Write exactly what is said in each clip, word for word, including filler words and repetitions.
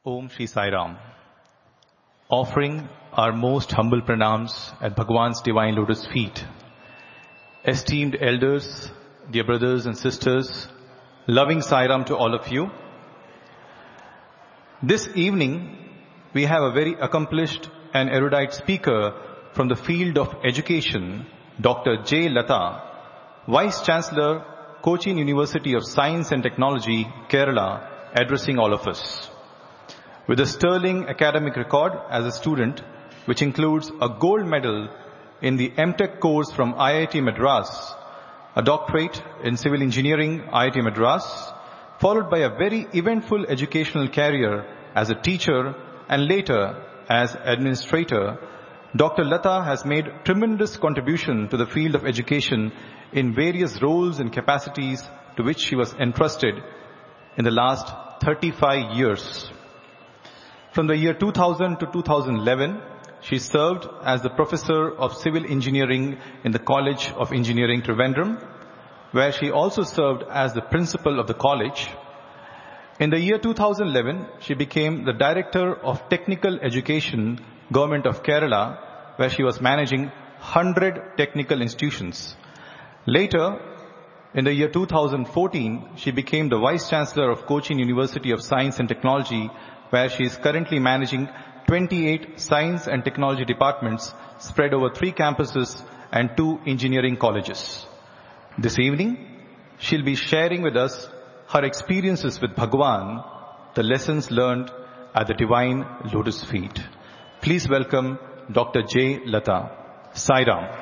Om Shri Sai Ram. Offering our most humble pranams at Bhagwan's divine lotus feet. Esteemed elders, dear brothers and sisters, loving Sai Ram to all of you. This evening, we have a very accomplished and erudite speaker from the field of education, Doctor J. Lata, Vice Chancellor, Cochin University of Science and Technology, Kerala, addressing all of us. With a sterling academic record as a student, which includes a gold medal in the M Tech course from I I T Madras, a doctorate in civil engineering, I I T Madras, followed by a very eventful educational career as a teacher and later as administrator, Doctor Lata has made tremendous contribution to the field of education in various roles and capacities to which she was entrusted in the last thirty-five years. From the year two thousand to two thousand eleven, she served as the Professor of Civil Engineering in the College of Engineering, Trivandrum, where she also served as the Principal of the college. In the year two thousand eleven, she became the Director of Technical Education, Government of Kerala, where she was managing one hundred technical institutions. Later, in the year two thousand fourteen, she became the Vice Chancellor of Cochin University of Science and Technology, where she is currently managing twenty-eight science and technology departments spread over three campuses and two engineering colleges. This evening, she'll be sharing with us her experiences with Bhagwan, the lessons learned at the divine lotus feet. Please welcome Doctor J. Lata. Sai Ram.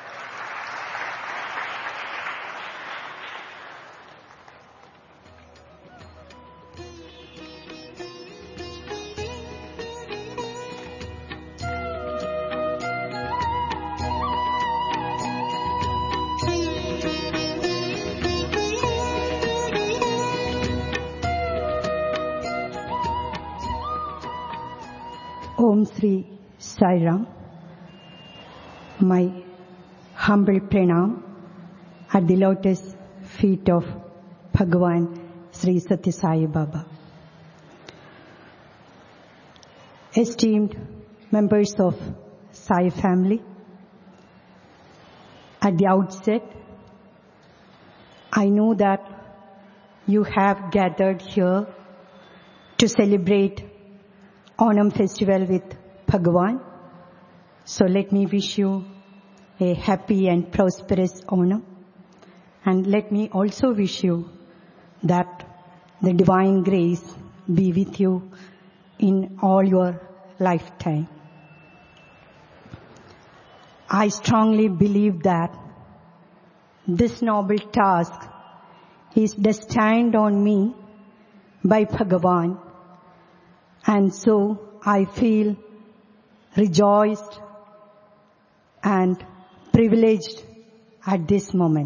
Om Sri Sai Ram. My humble pranam at the lotus feet of Bhagwan Sri Sathya Sai Baba. Esteemed members of Sai family, at the outset, I know that you have gathered here to celebrate Onam festival with Bhagwan. So let me wish you a happy and prosperous Onam. And let me also wish you that the divine grace be with you in all your lifetime. I strongly believe that this noble task is destined on me by Bhagwan. And so I feel rejoiced and privileged at this moment.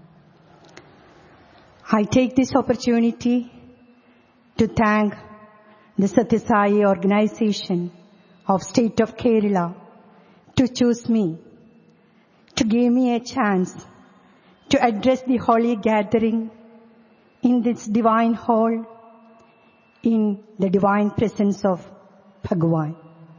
I take this opportunity to thank the Sathya Sai organization of State of Kerala to choose me, to give me a chance to address the holy gathering in this divine hall in the divine presence of Bhagwan.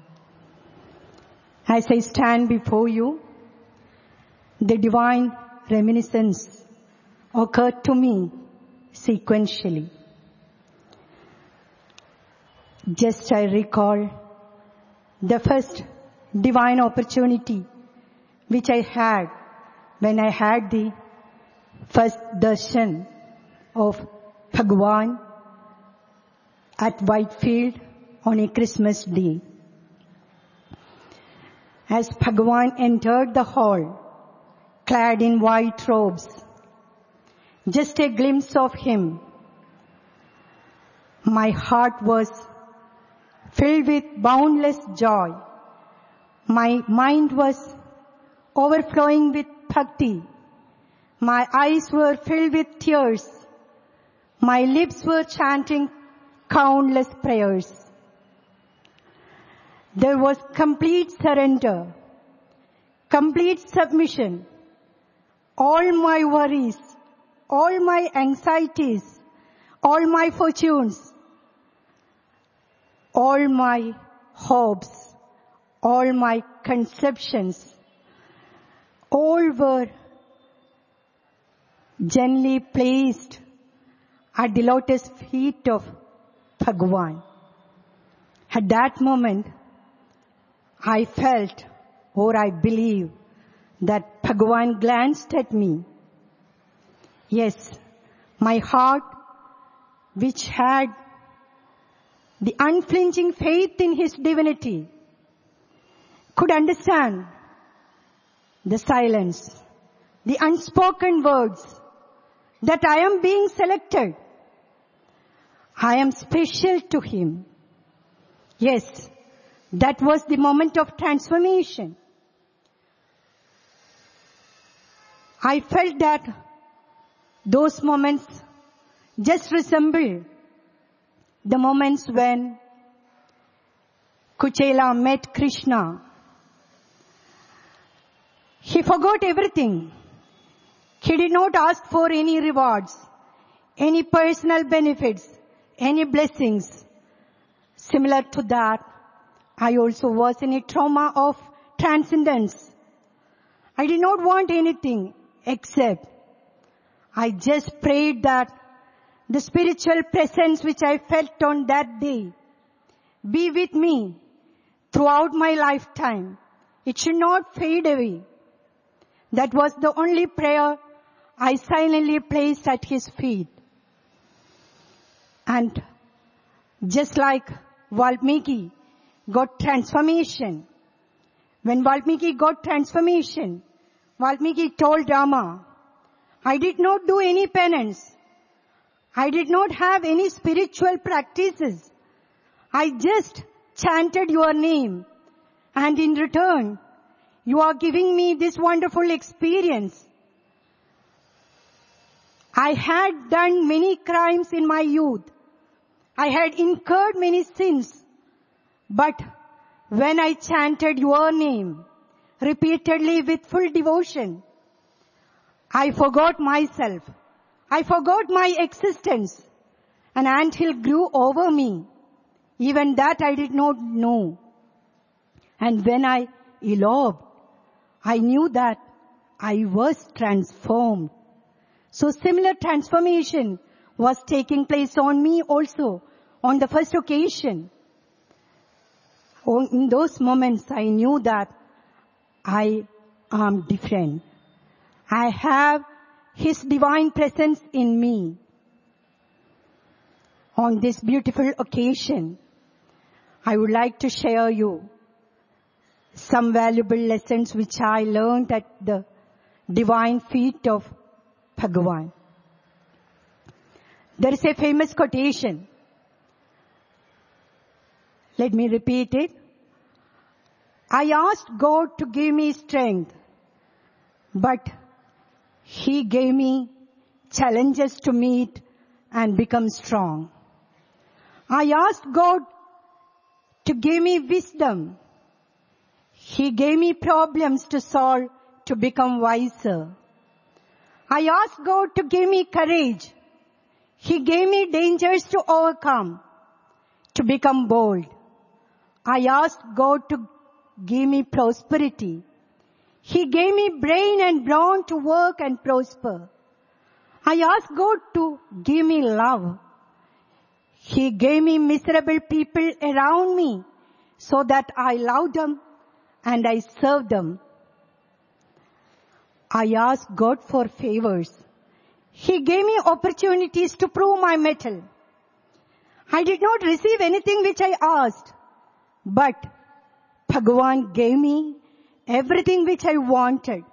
As I stand before you, the divine reminiscence occurred to me sequentially. Just I recall the first divine opportunity which I had when I had the first darshan of Bhagwan at Whitefield on a Christmas day. As Bhagwan entered the hall, clad in white robes, just a glimpse of him, my heart was filled with boundless joy. My mind was overflowing with bhakti. My eyes were filled with tears. My lips were chanting countless prayers. There was complete surrender, complete submission. All my worries, all my anxieties, all my fortunes all my hopes, all my conceptions, all were gently placed at the lotus feet of Bhagavan. At that moment, I felt, or I believe, that Bhagavan glanced at me. Yes, my heart, which had the unflinching faith in His divinity, could understand the silence, the unspoken words, that I am being selected. I am special to Him. Yes, that was the moment of transformation. I felt that those moments just resemble the moments when Kuchela met Krishna. He forgot everything. He did not ask for any rewards, any personal benefits, any blessings. Similar to that, I also was in a trauma of transcendence. I did not want anything except I just prayed that the spiritual presence which I felt on that day be with me throughout my lifetime. It should not fade away. That was the only prayer I silently placed at His feet. And just like Valmiki got transformation, when Valmiki got transformation, Valmiki told Rama, I did not do any penance. I did not have any spiritual practices. I just chanted your name. And in return, you are giving me this wonderful experience. I had done many crimes in my youth. I had incurred many sins. But when I chanted your name repeatedly with full devotion, I forgot myself. I forgot my existence. An anthill grew over me. Even that I did not know. And when I eloped, I knew that I was transformed. So similar transformation was taking place on me also on the first occasion. In those moments I knew that I am different. I have His divine presence in me. On this beautiful occasion, I would like to share you some valuable lessons which I learned at the divine feet of Bhagavan. There is a famous quotation. Let me repeat it. I asked God to give me strength, but He gave me challenges to meet and become strong. I asked God to give me wisdom. He gave me problems to solve to become wiser. I asked God to give me courage. He gave me dangers to overcome, to become bold. I asked God to give me prosperity. He gave me brain and brawn to work and prosper. I asked God to give me love. He gave me miserable people around me so that I love them and I serve them. I asked God for favors. He gave me opportunities to prove my mettle. I did not receive anything which I asked, but Bhagavan gave me everything which I wanted.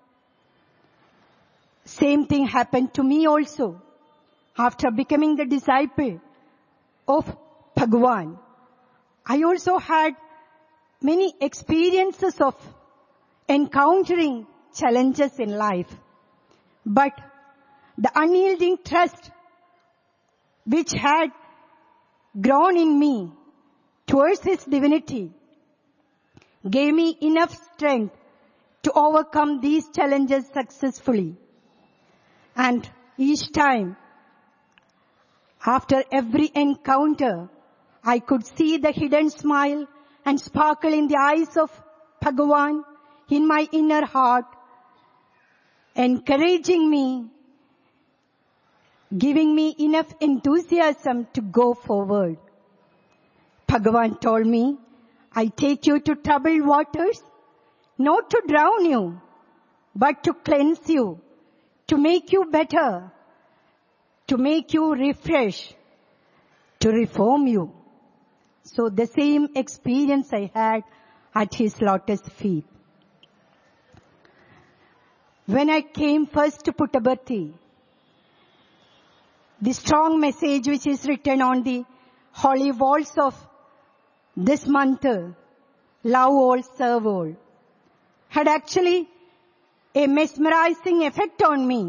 Same thing happened to me also. After becoming the disciple of Bhagavan, I also had many experiences of encountering challenges in life. But the unyielding trust which had grown in me towards His divinity gave me enough strength to overcome these challenges successfully. And each time, after every encounter, I could see the hidden smile and sparkle in the eyes of Bhagavan in my inner heart, encouraging me, giving me enough enthusiasm to go forward. Bhagavan told me, I take you to troubled waters, not to drown you, but to cleanse you, to make you better, to make you refresh, to reform you. So the same experience I had at his lotus feet. When I came first to Puttaparthi, the strong message which is written on the holy walls of this mantra, love all, serve all, had actually a mesmerizing effect on me.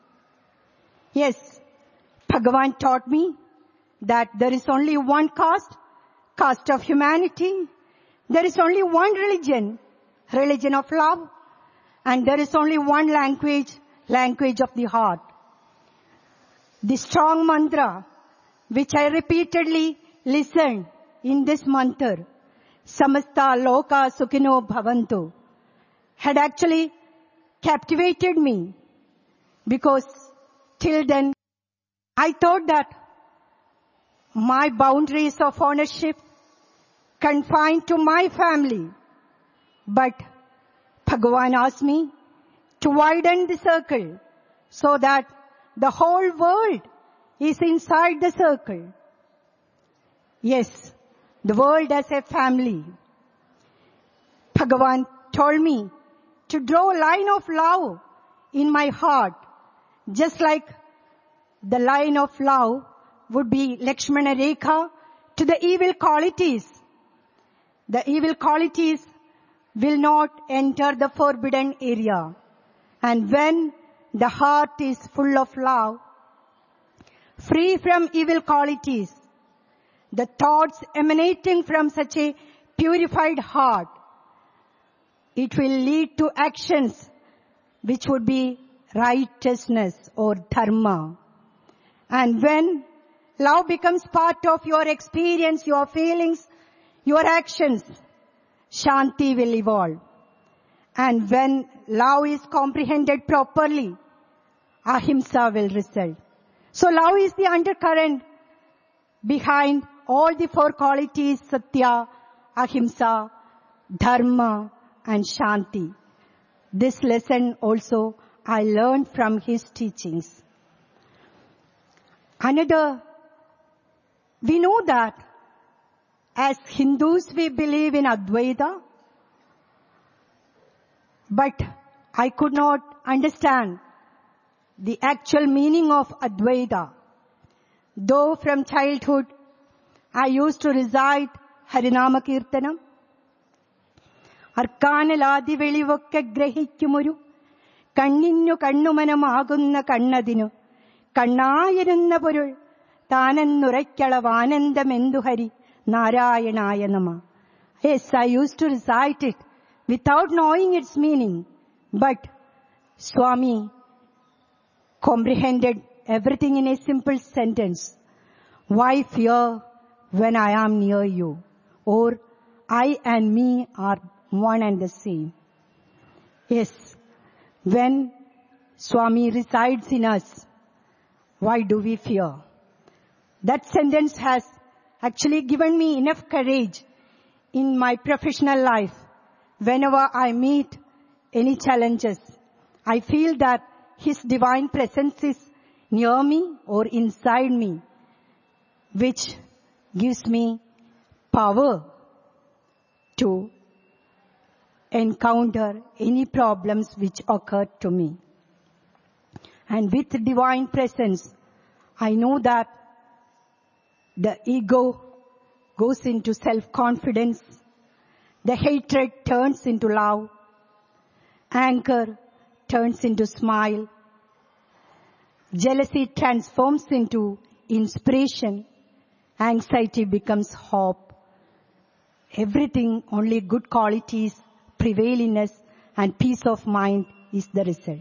Yes, Bhagavan taught me that there is only one caste, caste of humanity. There is only one religion, religion of love. And there is only one language, language of the heart. The strong mantra, which I repeatedly listened in this mantra, Samasta Loka Sukhino Bhavantu, had actually captivated me, because till then I thought that my boundaries of ownership confined to my family. But Bhagavan asked me to widen the circle so that the whole world is inside the circle. Yes, the world as a family. Bhagavan told me to draw a line of love in my heart, just like the line of love would be Lakshmana Rekha to the evil qualities. The evil qualities will not enter the forbidden area. And when the heart is full of love, free from evil qualities, the thoughts emanating from such a purified heart, it will lead to actions which would be righteousness or dharma. And when love becomes part of your experience, your feelings, your actions, Shanti will evolve. And when love is comprehended properly, Ahimsa will result. So love is the undercurrent behind all the four qualities, Satya, Ahimsa, Dharma, and Shanti. This lesson also I learned from his teachings. Another, we know that as Hindus we believe in Advaita, but I could not understand the actual meaning of Advaita. Though from childhood I used to recite Harinama Kirtanam, Arkanaladi velivokka grahikkumoru കണ്ണിന്നു കണ്ണുമനമാകുന്ന കണ്ണതിനു കണ്ണായിരുന്ന പൊരുൾ താനെന്നുറയ്ക്കളവാനന്ദമെന്തു ഹരി നാരായണായ നമ. Yes, I used to recite it without knowing its meaning. But Swami comprehended everything in a simple sentence. Why fear when I am near you? Or I and me are one and the same. Yes, when Swami resides in us, why do we fear? That sentence has actually given me enough courage in my professional life. Whenever I meet any challenges, I feel that His divine presence is near me or inside me, which gives me power to encounter any problems which occur to me. And with divine presence, I know that the ego goes into self-confidence, the hatred turns into love, anger turns into smile, jealousy transforms into inspiration, anxiety becomes hope. Everything, only good qualities prevail in us, and peace of mind is the result.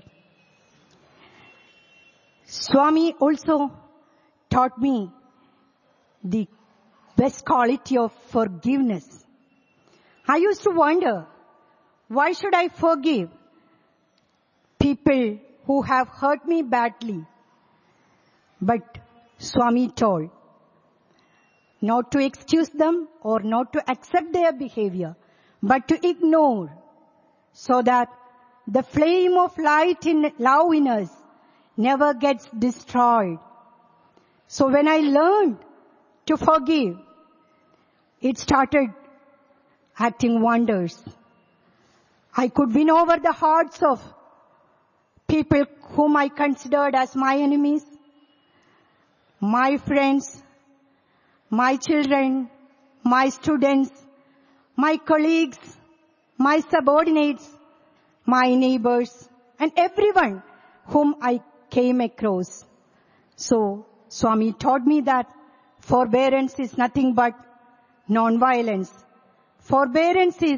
Swami also taught me the best quality of forgiveness. I used to wonder, why should I forgive people who have hurt me badly? But Swami told, not to excuse them or not to accept their behavior, but to ignore, so that the flame of light in love in us never gets destroyed. So when I learned to forgive, it started acting wonders. I could win over the hearts of people whom I considered as my enemies, my friends, my children, my students, my colleagues, my subordinates, my neighbors, and everyone whom I came across. So Swami taught me that forbearance is nothing but non-violence. Forbearance is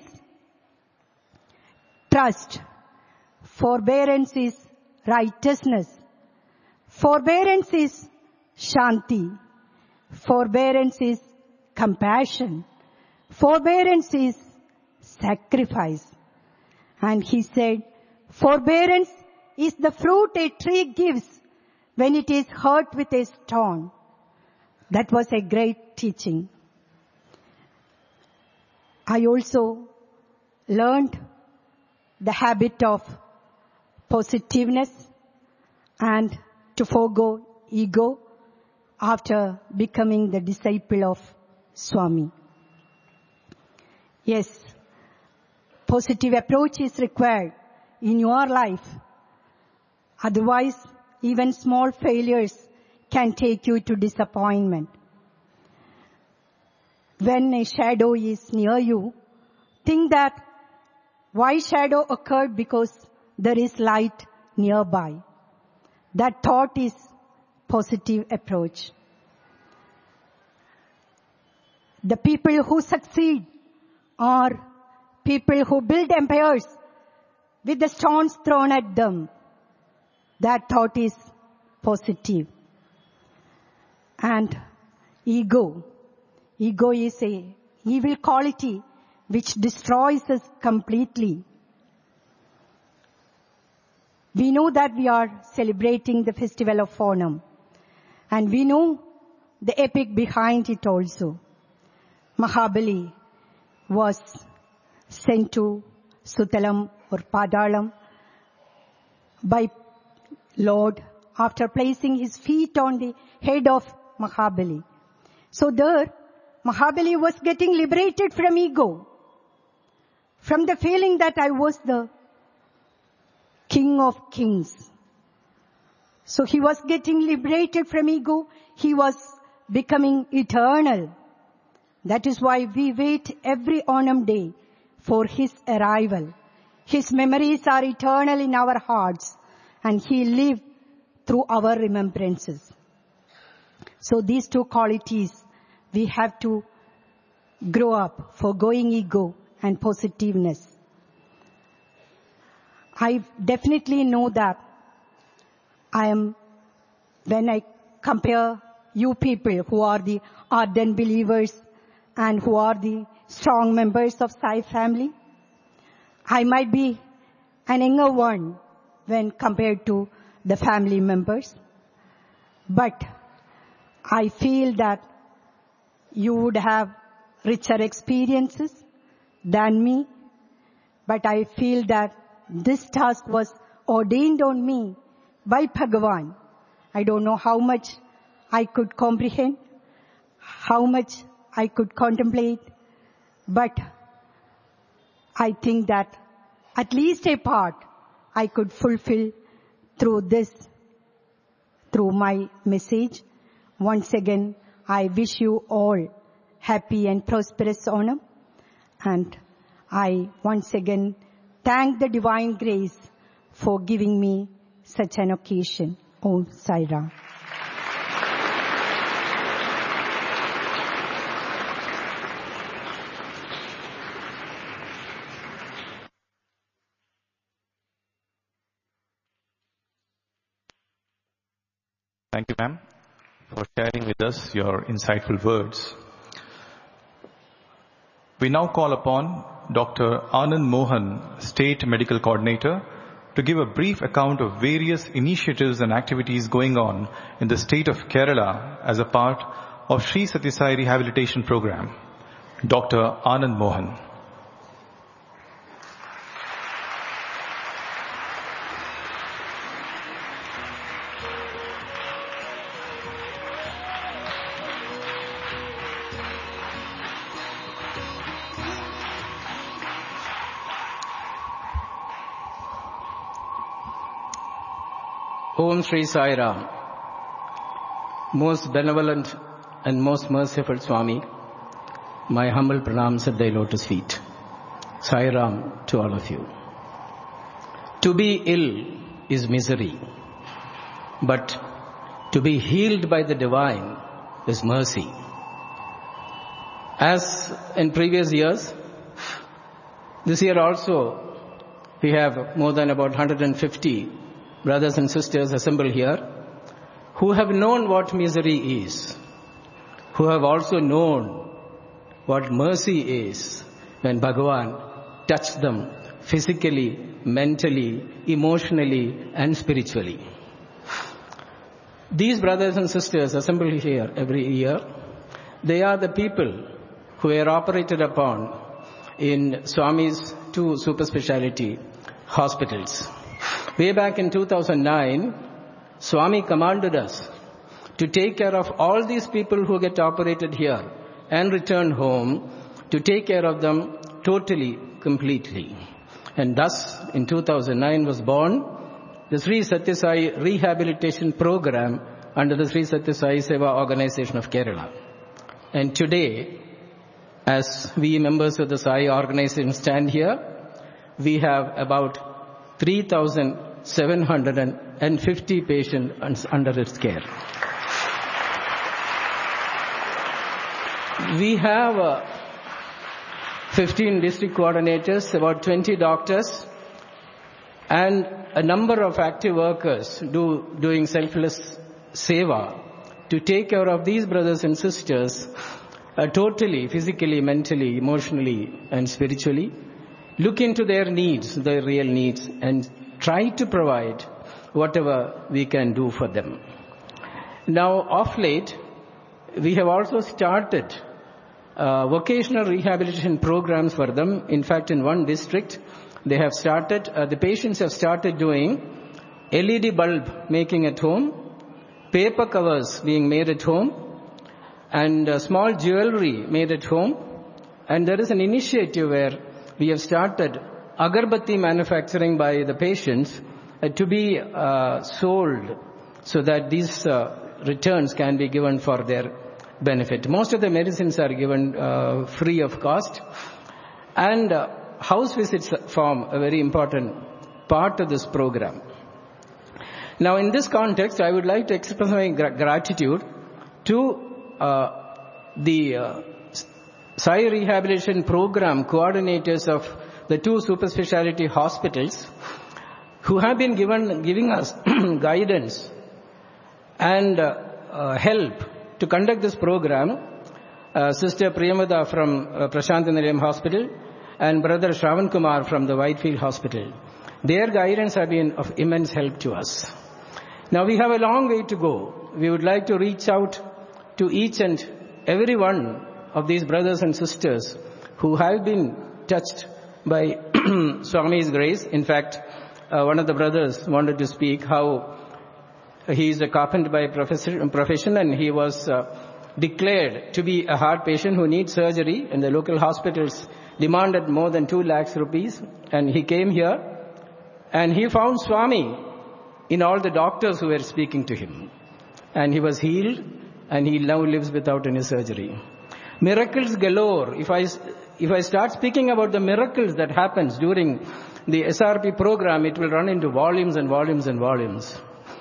trust. Forbearance is righteousness. Forbearance is shanti. Forbearance is compassion. Forbearance is sacrifice. And he said, forbearance is the fruit a tree gives when it is hurt with a stone. That was a great teaching. I also learned the habit of positiveness and to forego ego after becoming the disciple of Swami. Yes, positive approach is required in your life. Otherwise, even small failures can take you to disappointment. When a shadow is near you, think that why shadow occurred because there is light nearby. That thought is positive approach. The people who succeed are people who build empires with the stones thrown at them. That thought is positive. And ego. Ego is a evil quality which destroys us completely. We know that we are celebrating the festival of Onam. And we know the epic behind it also. Mahabali was sent to Sutalam or Padalam by Lord after placing his feet on the head of Mahabali. So there, Mahabali was getting liberated from ego, from the feeling that I was the king of kings. So he was getting liberated from ego. He was becoming eternal. That is why we wait every Onam day for his arrival. His memories are eternal in our hearts, and he lived through our remembrances. So these two qualities we have to grow up, foregoing ego and positiveness. I definitely know that I am, when I compare you people who are the ardent believers and who are the strong members of Sai family, I might be an younger one when compared to the family members. But I feel that you would have richer experiences than me. But I feel that this task was ordained on me by Bhagavan. I don't know how much I could comprehend, how much I could contemplate, but I think that at least a part I could fulfill through this, through my message. Once again, I wish you all happy and prosperous Onam. And I once again thank the Divine Grace for giving me such an occasion. Om Sai Ram. Thank you, ma'am, for sharing with us your insightful words. We now call upon Doctor Anand Mohan, State Medical Coordinator, to give a brief account of various initiatives and activities going on in the state of Kerala as a part of Sri Sathya Sai Rehabilitation Program. Doctor Anand Mohan. Om Shri Sai Ram. Most benevolent and most merciful Swami, my humble pranams at thy lotus feet. Sai Ram to all of you. To be ill is misery, but to be healed by the divine is mercy. As in previous years, this year also we have more than about one hundred fifty brothers and sisters assembled here who have known what misery is, who have also known what mercy is when Bhagavan touched them physically, mentally, emotionally and spiritually. These brothers and sisters assembled here every year, they are the people who are operated upon in Swami's two super speciality hospitals. Way back in two thousand nine, Swami commanded us to take care of all these people who get operated here and return home, to take care of them totally, completely. And thus, in two thousand nine was born the Sri Sathya Sai Rehabilitation Program under the Sri Sathya Sai Seva Organization of Kerala. And today, as we members of the Sai organization stand here, we have about three thousand seven hundred fifty patients under its care. We have uh, fifteen district coordinators, about twenty doctors, and a number of active workers do, doing selfless seva to take care of these brothers and sisters uh, totally, physically, mentally, emotionally, and spiritually. Look into their needs, their real needs, and try to provide whatever we can do for them. Now, of late, we have also started uh, vocational rehabilitation programs for them. In fact, in one district, they have started, uh, the patients have started doing L E D bulb making at home, paper covers being made at home, and uh, small jewelry made at home. And there is an initiative where we have started agarbatti manufacturing by the patients uh, to be uh, sold so that these uh, returns can be given for their benefit. Most of the medicines are given uh, free of cost, and uh, house visits form a very important part of this program. Now, in this context, I would like to express my gra- gratitude to uh, the uh, Sai Rehabilitation Program coordinators of the two super speciality hospitals who have been given giving us guidance and uh, uh, help to conduct this program. Uh, Sister Priyamada from uh, Prashantanilayam Hospital and Brother Shravan Kumar from the Whitefield Hospital. Their guidance have been of immense help to us. Now, we have a long way to go. We would like to reach out to each and every one of these brothers and sisters who have been touched by Swami's grace. In fact, uh, one of the brothers wanted to speak how he is a carpenter by profession, and he was uh, declared to be a heart patient who needs surgery, and the local hospitals demanded more than two lakhs rupees. And he came here and he found Swami in all the doctors who were speaking to him. And he was healed, and he now lives without any surgery. Miracles galore. If I, if I start speaking about the miracles that happens during the S R P program, it will run into volumes and volumes and volumes.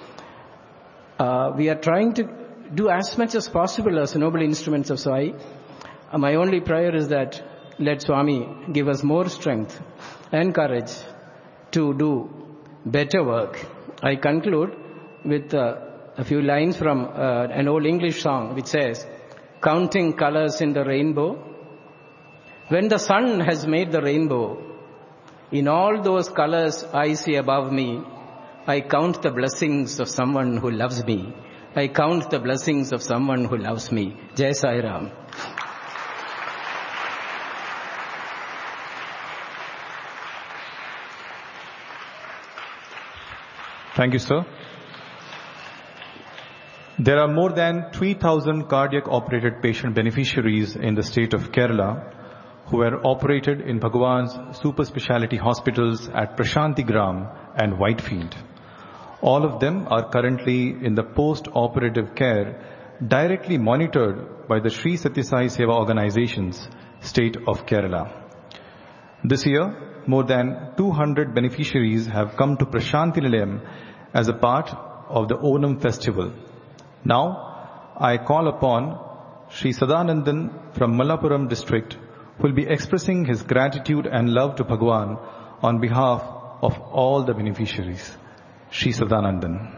Uh, we are trying to do as much as possible as noble instruments of Sai. Uh, my only prayer is that let Swami give us more strength and courage to do better work. I conclude with uh, a few lines from uh, an old English song which says, counting colors in the rainbow, When the sun has made the rainbow, in all those colors I see above me, I count the blessings of someone who loves me. I count the blessings of someone who loves me. Jai Sai Ram. Thank you, sir. There are more than three thousand cardiac operated patient beneficiaries in the state of Kerala who were operated in Bhagwan's super speciality hospitals at Prashantigram and Whitefield. All of them are currently in the post-operative care directly monitored by the Sri Satya Sai Seva organizations, state of Kerala. This year, more than two hundred beneficiaries have come to Prashanti Nilayam as a part of the Onam festival. Now, I call upon Sri Sadanandan from Malappuram district, who will be expressing his gratitude and love to Bhagwan on behalf of all the beneficiaries. Sri Sadanandan.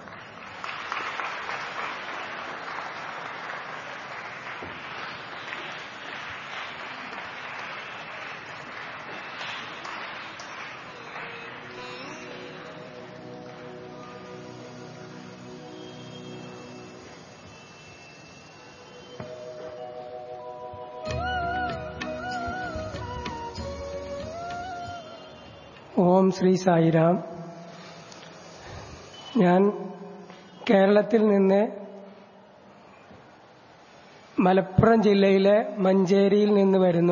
ഓം ശ്രീ സായിരാം. ഞാൻ കേരളത്തിൽ നിന്ന് മലപ്പുറം ജില്ലയിലെ മഞ്ചേരിയിൽ നിന്ന് വരുന്നു.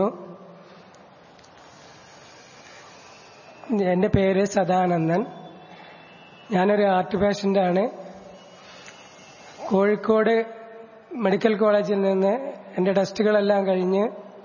എൻ്റെ പേര് സദാനന്ദൻ. ഞാനൊരു ഹാർട്ട് പേഷ്യൻ്റാണ്. കോഴിക്കോട് മെഡിക്കൽ കോളേജിൽ നിന്ന് എൻ്റെ ടെസ്റ്റുകളെല്ലാം കഴിഞ്ഞ്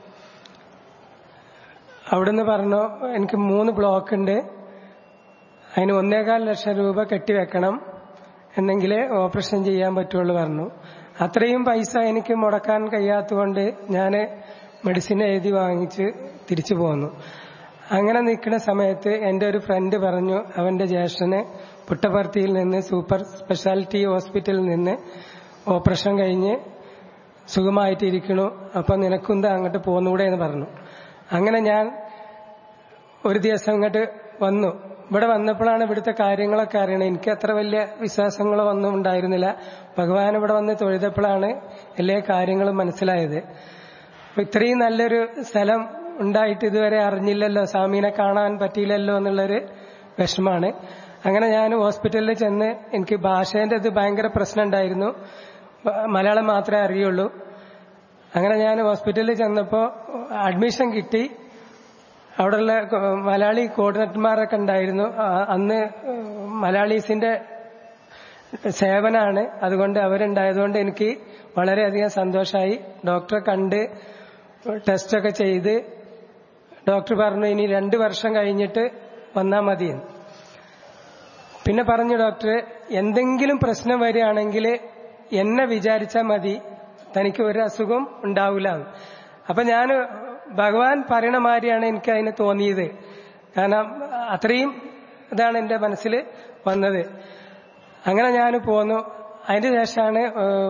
അവിടുന്ന് പറഞ്ഞു എനിക്ക് മൂന്ന് ബ്ലോക്ക് ഉണ്ട്, അതിന് ഒന്നേകാൽ ലക്ഷം രൂപ കെട്ടിവെക്കണം, എന്നെങ്കിലേ ഓപ്പറേഷൻ ചെയ്യാൻ പറ്റുള്ളൂ പറഞ്ഞു. അത്രയും പൈസ എനിക്ക് മുടക്കാൻ കഴിയാത്തതുകൊണ്ട് ഞാൻ മെഡിസിൻ എഴുതി വാങ്ങിച്ച് തിരിച്ചു പോന്നു. അങ്ങനെ നിൽക്കുന്ന സമയത്ത് എൻ്റെ ഒരു ഫ്രണ്ട് പറഞ്ഞു അവൻ്റെ ജ്യേഷ്ഠന് പുട്ടപർത്തിയിൽ നിന്ന് സൂപ്പർ സ്പെഷ്യാലിറ്റി ഹോസ്പിറ്റലിൽ നിന്ന് ഓപ്പറേഷൻ കഴിഞ്ഞ് സുഖമായിട്ടിരിക്കണു, അപ്പം നിനക്കുന്താ അങ്ങോട്ട് പോന്നുകൂടെ എന്ന് പറഞ്ഞു. അങ്ങനെ ഞാൻ ഒരു ദിവസം ഇങ്ങോട്ട് വന്നു. ഇവിടെ വന്നപ്പോഴാണ് ഇവിടുത്തെ കാര്യങ്ങളൊക്കെ അറിയണത്. എനിക്ക് അത്ര വലിയ വിശ്വാസങ്ങളോ ഒന്നും ഉണ്ടായിരുന്നില്ല. ഭഗവാൻ ഇവിടെ വന്ന് തൊഴുതപ്പോഴാണ് എല്ലാ കാര്യങ്ങളും മനസ്സിലായത്. അപ്പൊ ഇത്രയും നല്ലൊരു സ്ഥലം ഉണ്ടായിട്ട് ഇതുവരെ അറിഞ്ഞില്ലല്ലോ, സ്വാമീനെ കാണാൻ പറ്റിയില്ലല്ലോ എന്നുള്ളൊരു വിഷമാണ്. അങ്ങനെ ഞാൻ ഹോസ്പിറ്റലിൽ ചെന്ന് എനിക്ക് ഭാഷേന്റെ ഇത് ഭയങ്കര പ്രശ്നം ഉണ്ടായിരുന്നു, മലയാളം മാത്രമേ അറിയുള്ളൂ. അങ്ങനെ ഞാൻ ഹോസ്പിറ്റലിൽ ചെന്നപ്പോൾ അഡ്മിഷൻ കിട്ടി. അവിടെയുള്ള മലയാളി കോർഡിനേറ്റർമാരൊക്കെ ഉണ്ടായിരുന്നു. അന്ന് മലയാളീസിന്റെ സേവനാണ്, അതുകൊണ്ട് അവരുണ്ടായതുകൊണ്ട് എനിക്ക് വളരെയധികം സന്തോഷമായി. ഡോക്ടറെ കണ്ട് ടെസ്റ്റൊക്കെ ചെയ്ത് ഡോക്ടർ പറഞ്ഞു ഇനി രണ്ട് വർഷം കഴിഞ്ഞിട്ട് വന്നാൽ മതിയെന്ന്. പിന്നെ പറഞ്ഞു ഡോക്ടർ എന്തെങ്കിലും പ്രശ്നം വരികയാണെങ്കിൽ എന്നെ വിചാരിച്ചാൽ മതി, തനിക്ക് ഒരു അസുഖം ഉണ്ടാവില്ല. അപ്പൊ ഞാൻ ഭഗവാൻ പറയണ മാതിരിയാണ് എനിക്ക് അതിന് തോന്നിയത്. കാരണം അത്രയും ഇതാണ് എൻ്റെ മനസ്സിൽ വന്നത്. അങ്ങനെ ഞാൻ പോന്നു. അതിന് ശേഷമാണ്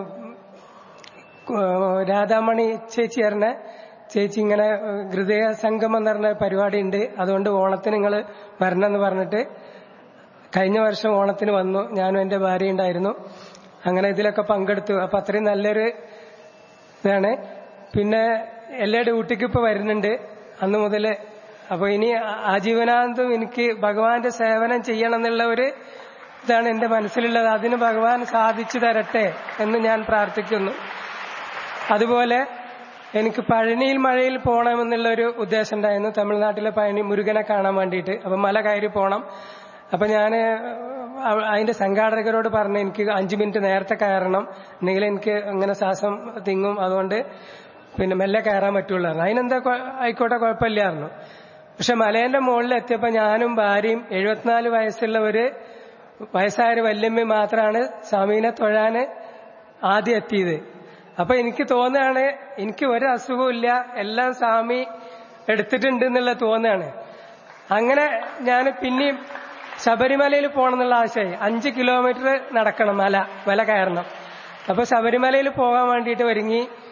രാധാമണി ചേച്ചി പറഞ്ഞ ചേച്ചി ഇങ്ങനെ ഹൃദയ സംഗമം എന്ന് പറഞ്ഞ പരിപാടി ഉണ്ട്, അതുകൊണ്ട് ഓണത്തിന് നിങ്ങൾ വരണം എന്ന് പറഞ്ഞിട്ട് കഴിഞ്ഞ വർഷം ഓണത്തിന് വന്നു. ഞാനും എൻ്റെ ഭാര്യ ഉണ്ടായിരുന്നു. അങ്ങനെ ഇതിലൊക്കെ പങ്കെടുത്തു. അപ്പൊ അത്രയും നല്ലൊരു ഇതാണ്. പിന്നെ എല്ലാ ഡ്യൂട്ടിക്ക് ഇപ്പൊ വരുന്നുണ്ട് അന്ന് മുതൽ. അപ്പൊ ഇനി ആജീവനാന്തം എനിക്ക് ഭഗവാന്റെ സേവനം ചെയ്യണം എന്നുള്ള ഒരു ഇതാണ് എന്റെ മനസ്സിലുള്ളത്. അതിന് ഭഗവാൻ സാധിച്ചു തരട്ടെ എന്ന് ഞാൻ പ്രാർത്ഥിക്കുന്നു. അതുപോലെ എനിക്ക് പഴനിയിൽ മഴയിൽ പോകണമെന്നുള്ള ഒരു ഉദ്ദേശം ഉണ്ടായിരുന്നു, തമിഴ്നാട്ടിലെ പഴനി മുരുകനെ കാണാൻ വേണ്ടിയിട്ട്. അപ്പൊ മല കയറി പോകണം. അപ്പൊ ഞാൻ അതിന്റെ സംഘാടകരോട് പറഞ്ഞു എനിക്ക് അഞ്ചു മിനിറ്റ് നേരത്തെ കയറണം, എന്നെങ്കിലും എനിക്ക് അങ്ങനെ ശ്വാസം തിങ്ങും, അതുകൊണ്ട് പിന്നെ മെല്ലെ കയറാൻ പറ്റുള്ളൂ. അതിനെന്താ ആയിക്കോട്ടെ കുഴപ്പമില്ലായിരുന്നു. പക്ഷെ മലേന്റെ മുകളിൽ എത്തിയപ്പോ ഞാനും ഭാര്യയും എഴുപത്തിനാല് വയസ്സുള്ള ഒരു വയസ്സായ വല്യമ്മ മാത്രമാണ് സ്വാമീനെ തൊഴാന് ആദ്യം എത്തിയത്. അപ്പൊ എനിക്ക് തോന്നുകയാണ് എനിക്ക് ഒരു അസുഖവും ഇല്ല, എല്ലാം സ്വാമി എടുത്തിട്ടുണ്ട് എന്നുള്ള തോന്നുകയാണ്. അങ്ങനെ ഞാൻ പിന്നെയും ശബരിമലയിൽ പോകണം എന്നുള്ള ആശയമായി. അഞ്ച് കിലോമീറ്റർ നടക്കണം, മല മല കയറണം. അപ്പൊ ശബരിമലയിൽ പോകാൻ വേണ്ടിയിട്ട് ഒരുങ്ങി.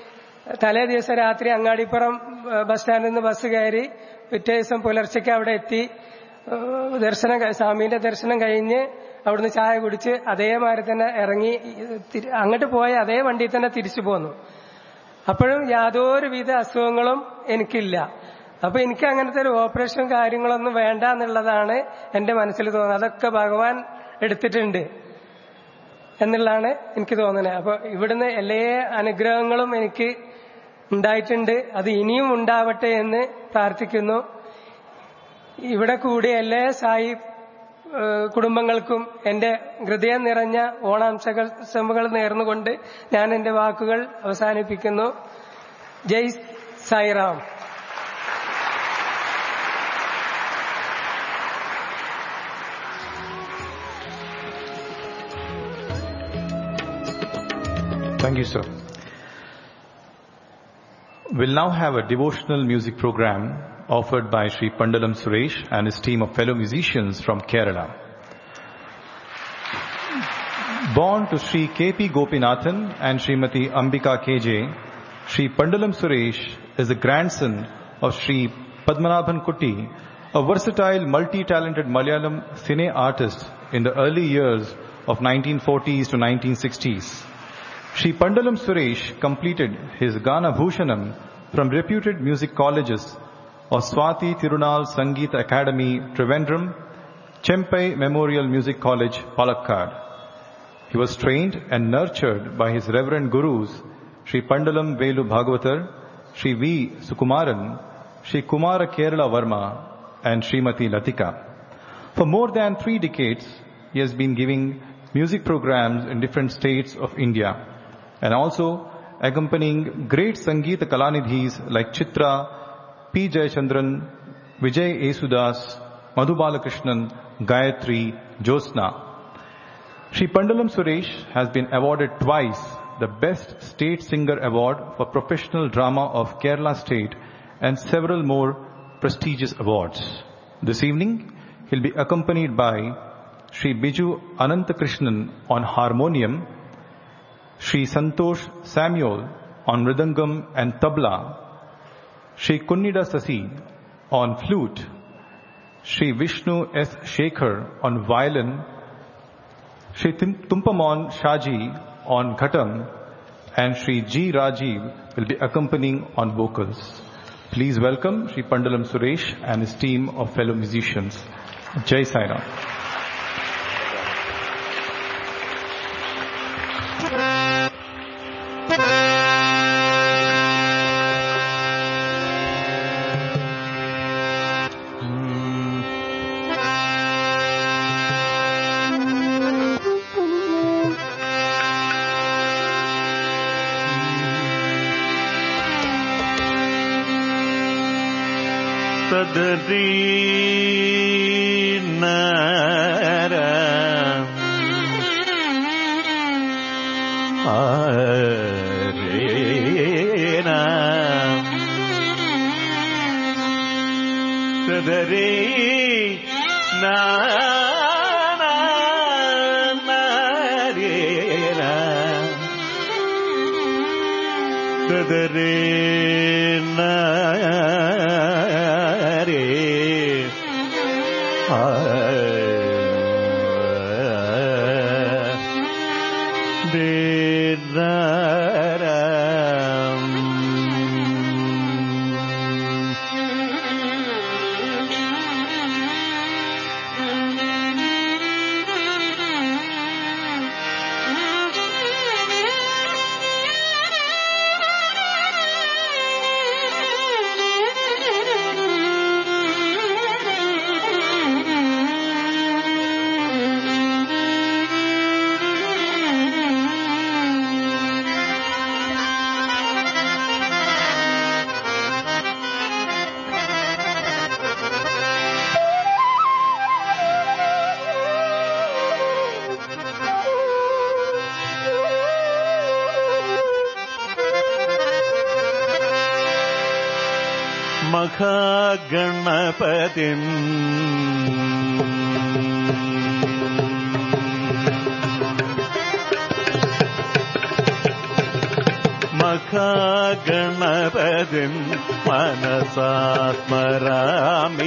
തലേ ദിവസം രാത്രി അങ്ങാടിപ്പുറം ബസ് സ്റ്റാൻഡിൽ നിന്ന് ബസ് കയറി പിറ്റേ ദിവസം പുലർച്ചയ്ക്ക് അവിടെ എത്തി. ദർശനം സ്വാമീന്റെ ദർശനം കഴിഞ്ഞ് അവിടുന്ന് ചായ കുടിച്ച് അതേമാതിരി തന്നെ ഇറങ്ങി അങ്ങോട്ട് പോയ അതേ വണ്ടിയിൽ തന്നെ തിരിച്ചു പോന്നു. അപ്പോഴും യാതൊരുവിധ അസുഖങ്ങളും എനിക്കില്ല. അപ്പൊ എനിക്ക് അങ്ങനത്തെ ഒരു ഓപ്പറേഷൻ കാര്യങ്ങളൊന്നും വേണ്ട എന്നുള്ളതാണ് എന്റെ മനസ്സിൽ തോന്നുന്നത്. അതൊക്കെ ഭഗവാൻ എടുത്തിട്ടുണ്ട് എന്നുള്ളതാണ് എനിക്ക് തോന്നുന്നത്. അപ്പൊ ഇവിടുന്ന് എല്ലാ അനുഗ്രഹങ്ങളും എനിക്ക് ഉണ്ടായിട്ടുണ്ട്. അത് ഇനിയും ഉണ്ടാവട്ടെ എന്ന് പ്രാർത്ഥിക്കുന്നു. ഇവിടെ കൂടിയ എല്ലാ സായി കുടുംബങ്ങൾക്കും എന്റെ ഹൃദയം നിറഞ്ഞ ഓണാംശംസകൾ നേർന്നുകൊണ്ട് ഞാൻ എന്റെ വാക്കുകൾ അവസാനിപ്പിക്കുന്നു. ജയ് Sairam. Thank you, sir. We'll now have a devotional music program offered by Sri Pandalam Suresh and his team of fellow musicians from Kerala. Born to Sri K P Gopinathan and Srimati Ambika K J, Sri Pandalam Suresh is the grandson of Sri Padmanabhan Kutty, a versatile, multi-talented Malayalam cine artist in the early years of nineteen forties to nineteen sixties. Sri Pandalam Suresh completed his Gana Bhushanam from reputed music colleges of Swati Tirunal Sangeet Academy, Trivandrum, Chempai Memorial Music College, Palakkad. He was trained and nurtured by his reverend gurus, Sri Pandalam Velu Bhagavatar, Sri V. Sukumaran, Sri Kumara Kerala Varma, and Srimati Latika. For more than three decades, he has been giving music programs in different states of India, and also accompanying great Sangeeta Kalanidhis like Chitra, P. Jayachandran, Vijay Esudas, Madhu Balakrishnan, Gayatri, Josna. Sri Pandalam Suresh has been awarded twice the Best State Singer Award for Professional Drama of Kerala State and several more prestigious awards. This evening, he'll be accompanied by Sri Biju Anantakrishnan on harmonium, Sri Santosh Samuel on mridangam and tabla, Sri Kunnida Sasi on flute, Sri Vishnu S. Shekhar on violin, Sri Tumpamon Shaji on ghatam, and Sri G. Rajiv will be accompanying on vocals. Please welcome Sri Pandalam Suresh and his team of fellow musicians. Jai Sai Ram. Ganapatim Maka മഹാഗണപതിം മനസാ സ്മരാമി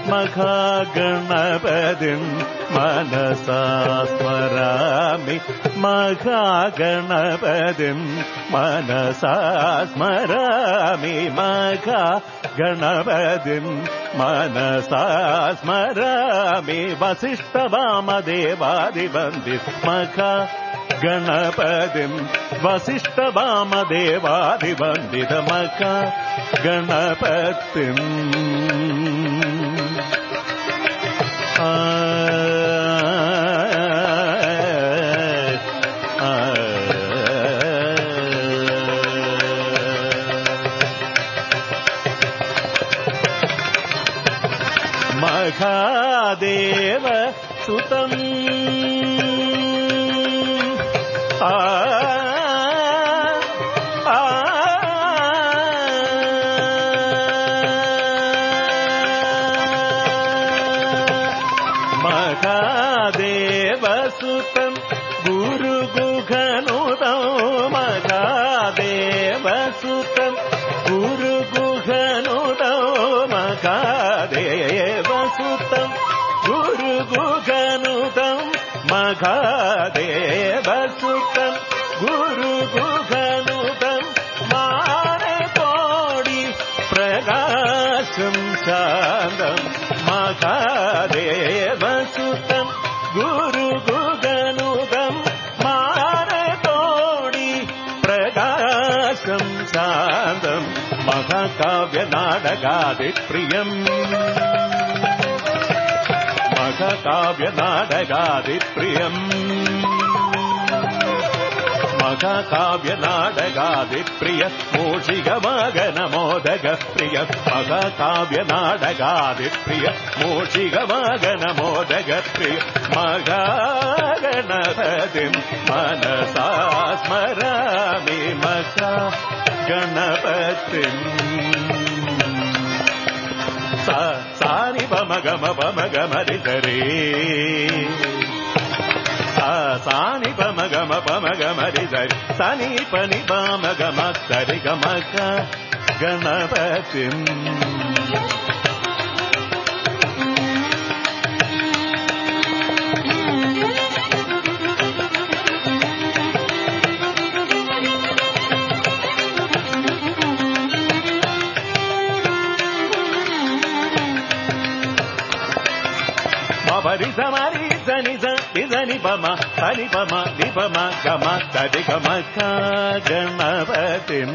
മഹാഗണപതിം മനസാ സ്മരാമി മഹാഗണപതിം മനസാ സ്മരാമി മഹാഗണപതിം മനസാ സ്മരാമി വസിഷ്ഠവാമദേവാദിവന്ദിത മഹാ ഗണപതിം വസിഷ്ഠവാമദേവാദിവന്ദിത മഹാ ഗണപതിം ആ മഹാദേവ സുതം ആ ആ മഹാദേവ സുതം ഗുരുഗുഹനുതം മഹാദേവ സുതം ഗുരുഗുഹനുതം മഹാദേവ സുതം ഗുരുഗുഹനുതം മഹാദേവ സുതം ഗുരുഗുഹനുതം മാനകോടി പ്രകാശം ശാന്തം മഹാദേവ സുതം ഗുരുഗുഹനുതം മാനകോടി പ്രകാശം ശാന്തം മഹാകാവ്യനാടകാദിപ്രിയം മഹാകാവ്യനാടകാദിപ്രിയം മഹാകാവ്യനാടകാദിപ്രിയ മൂഷികവാഗനമോദക പ്രിയ മഹാകാവ്യനാടകാദിപ്രിയ മൂഷികവാഗനമോദക പ്രിയ മഹാഗണപതിം മനസാ സ്മരാമി മഹാഗണപതിം సాని పమ గమ పమ గమరి సరే సాని పమ గమ పమ గమరి సరి సని పని పమ గమ సరి గమ గణపతిం పరి సమరి సని సని పమ సని పమ ని పమ గమ సరి గమ గణపతిం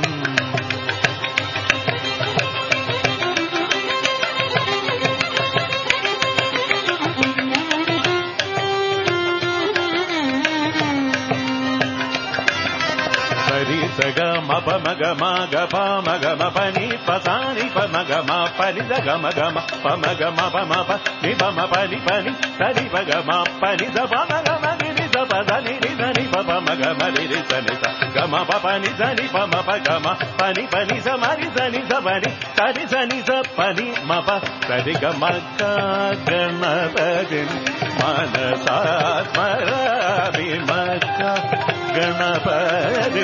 సరి సగ మప మగ మగ ప మగ మ పని పసాని ప మగ మ పని సగ మగ మ ప మగ మ ప మ ప ని ప మ పని పని సరి మగ మ పని స ప మగ మ ని ని స ప ద ని ని ద ని ప ప మగ మ ని ని స ని స గ మ ప ప ని స ని ప మ ప గ మ పని పని స మ ని స ని స ప ని సరి స ని స పని మ ప సరి గ మ గ గణపతిం మనసా స్మరామి మగ గణపతి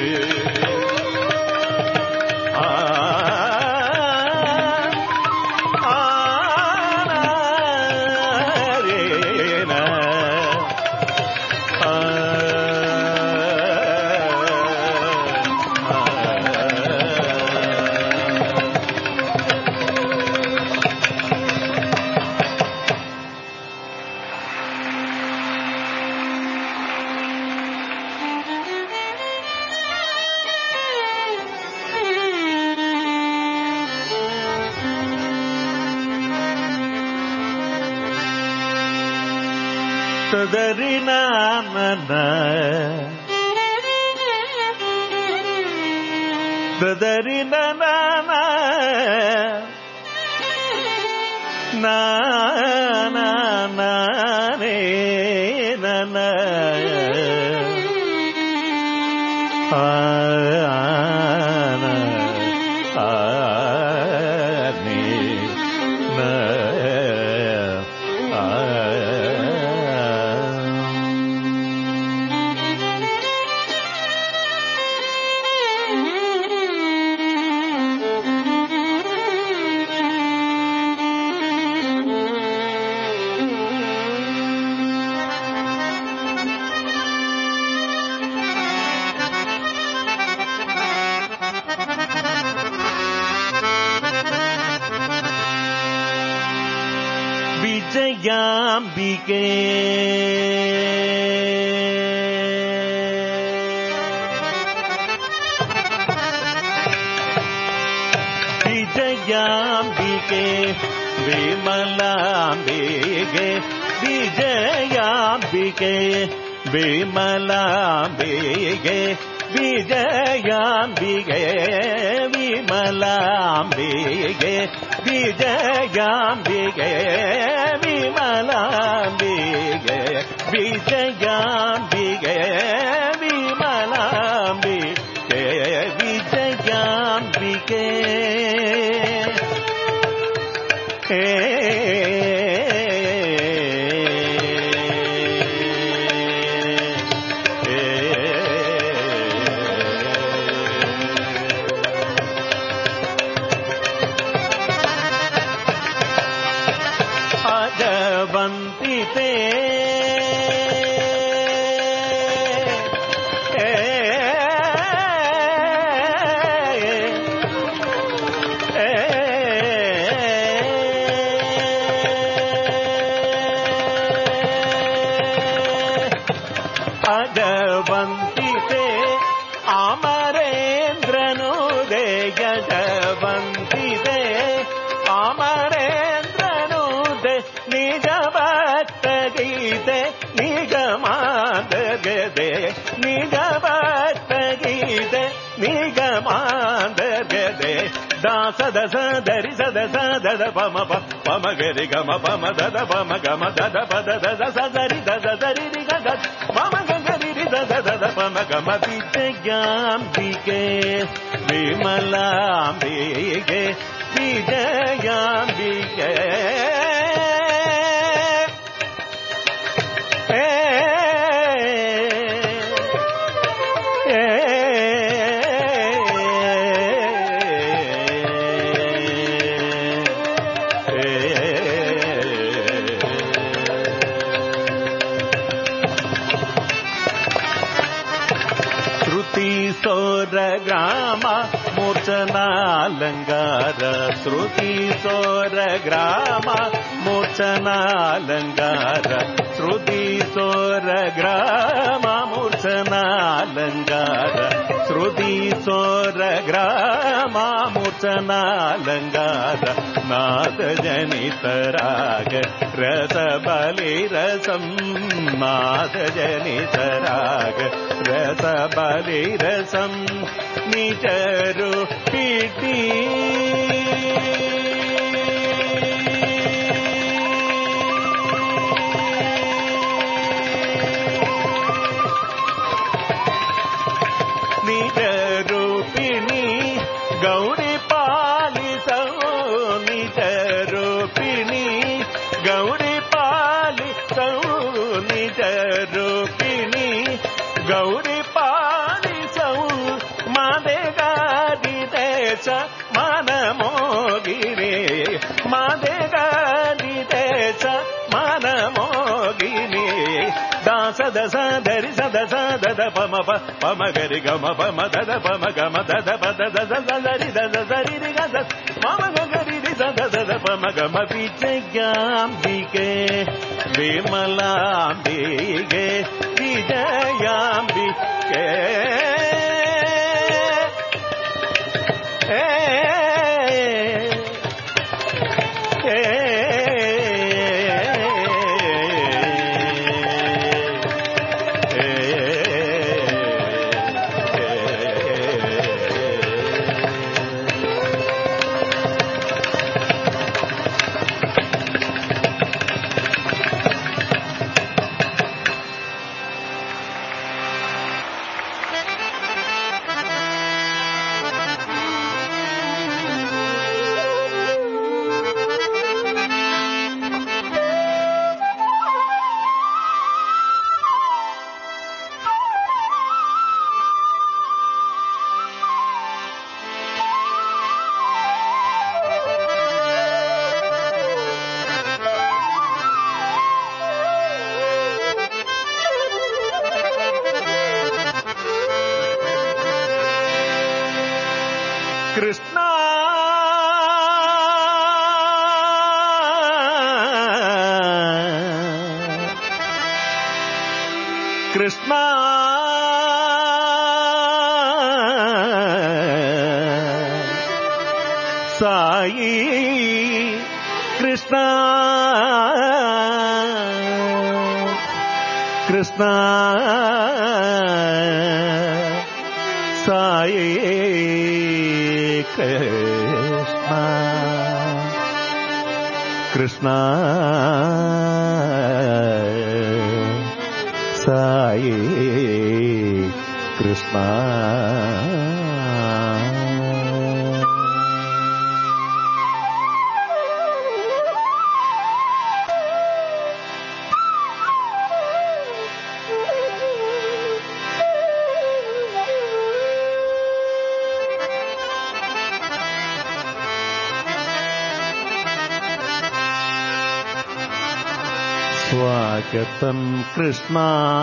ఆ సదరి నాన్న సదరి నాన్న నానే నన വിജയാംബികേ വിജയാംബികേ വിമലാംബികേ വിജയാംബികേ വിമലാംബികേ വിജയാംബികേ വിമലാംബികേ വിജയാംബികേ വിമലാംബികേ വിജയാംബികേ വിമലാംബികേ വിജയാംബികേ ഹേ వంతితే అజవంతితే అమరేంద్రను జయవంతితే అమరేంద్రను నిజ భక్త గీతే నిగమాందగదే నిజ భక్త గీతే నిగమాందగదే దాస దశ దరి సద సద పమ పమ గరి గమ పమ దద పమ గమ దద పద దద సరి దద దరి రి గద పమ గరి రి దద దద పమ గమ విజయాంబికే విమలాంబికే విజయాంబికే గ్రామ మూర్ఛనాలంగార శృతి సోర గ్రామ మూర్ఛనాలంగార శృతి సోర గ్రామ మూర్ఛనాలంగార శృతి సోర గ్రామ మూర్ఛనాలంగార నాద జనిత రాగ రస బలి రసం నాద జనిత రాగ రస బలి రసం నిజరు పిటి నిజరూపిణి గౌరీ పాలిసౌ నిజరూపిణి గౌరీ పాలిసౌ నిజరూపిణి గౌరీ పాలిసౌ మాదేగాది దేశ మనమోగిరే మాదేగాది దేశ మనమోగిరే దాస దశ ధరి సద సద పమ పమ గరి గమ పమ దద పమ గమ దద పద దద సరి దద సరి రి గద మమ గరి రి సద దద పమ గమ విజయాంబికే విమలాంబికే విజయాంబికే సాయి కృష్ణ కృష్ణ సాయి కృష్ణ కృష్ణ సాయి కృష్ణ. స్వాగతం కృష్ణ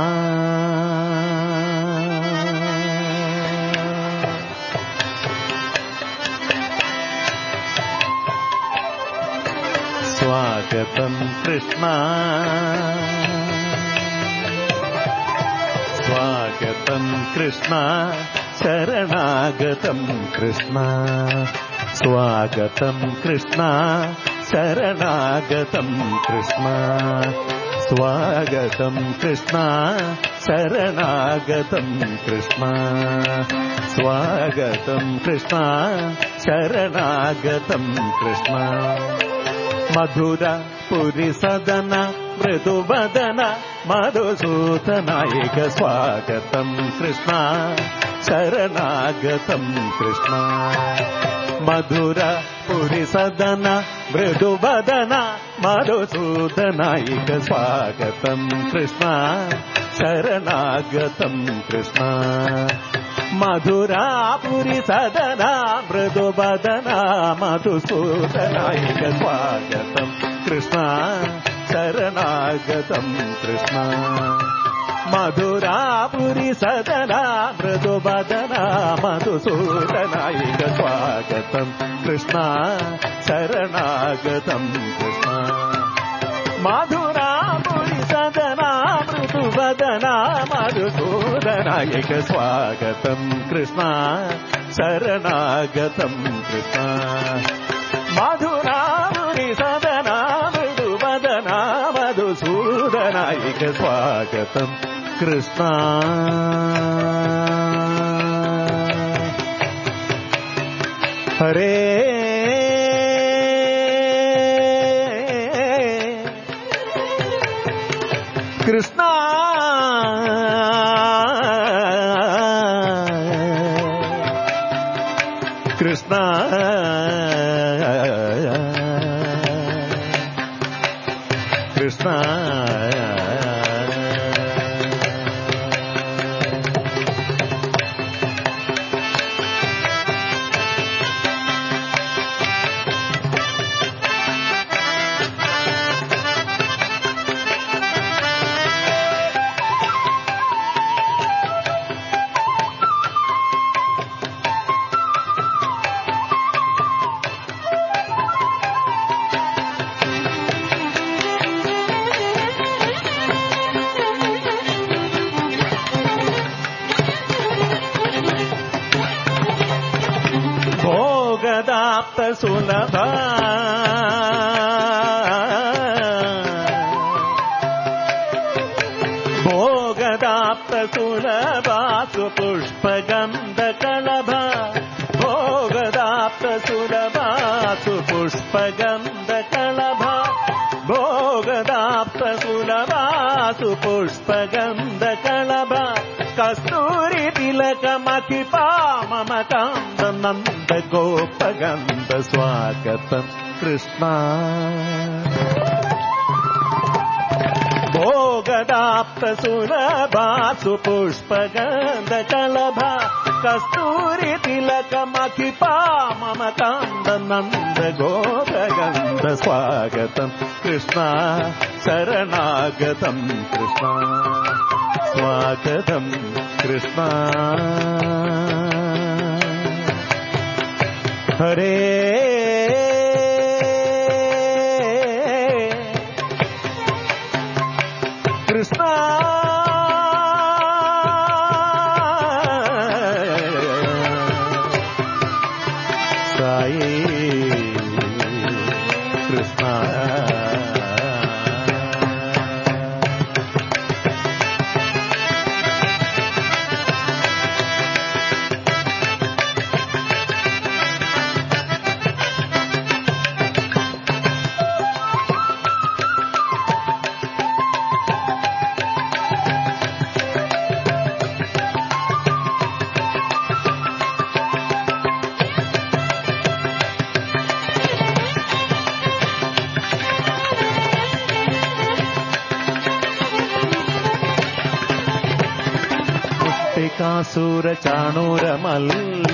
స్వాగతం కృష్ణ స్వాగతం కృష్ణ శరణాగతం కృష్ణ స్వాగతం కృష్ణ శరణాగతం కృష్ణ స్వాగతం కృష్ణ శరణాగతం కృష్ణ స్వాగతం కృష్ణ శరణాగతం కృష్ణ. మధుర పురి సదన మృదువదన మధుసూదనాయక స్వాగతం కృష్ణ శరణాగతం కృష్ణ. మధుర పురి సదన మృదువదన మధుసూదనాయక స్వాగతం కృష్ణ శరణాగతం కృష్ణ. మధురాపురి సదన మృదువదన మధుసూదనాయక స్వాగతం కృష్ణ శరణాగతం కృష్ణ. మధురాపురి సదన మృదువదన మధుసూదనాయక స్వాగతం కృష్ణ శరణాగతం కృష్ణ. మధురాపురి సదన మృదువదన మధుసూదనాయక స్వాగతం కృష్ణ శరణాగతం కృష్ణ. మధురాపురి సదన మృదువదన మధుసూదనాయక స్వాగతం కృష్ణ. హరే కృష్ణ కృష్ణ కృష్ణ భోగదాప్త సులభ భోగదాప్త సులభ సుపుష్పగంధ కళభ భోగదాప్త సులభ సుపుష్పగంధ కళభ భోగదాప్త సులభ సుపుష్పగంధ కళభ కస్తూరి తిలకమతి పామమకాంద నంద గోపగంధ స్వాగతం కృష్ణ. భోగదాప్త సులభ సుపుష్పగంధ కళభ కస్తూరి తిలకమతి పామమకాంద నంద గోపగంధ స్వాగతం కృష్ణ శరణాగతం కృష్ణ. స్వాగతం కృష్ణ. హరే కృష్ణ సాయి മുഷ്ടികാസുര ചാണൂരമല്ല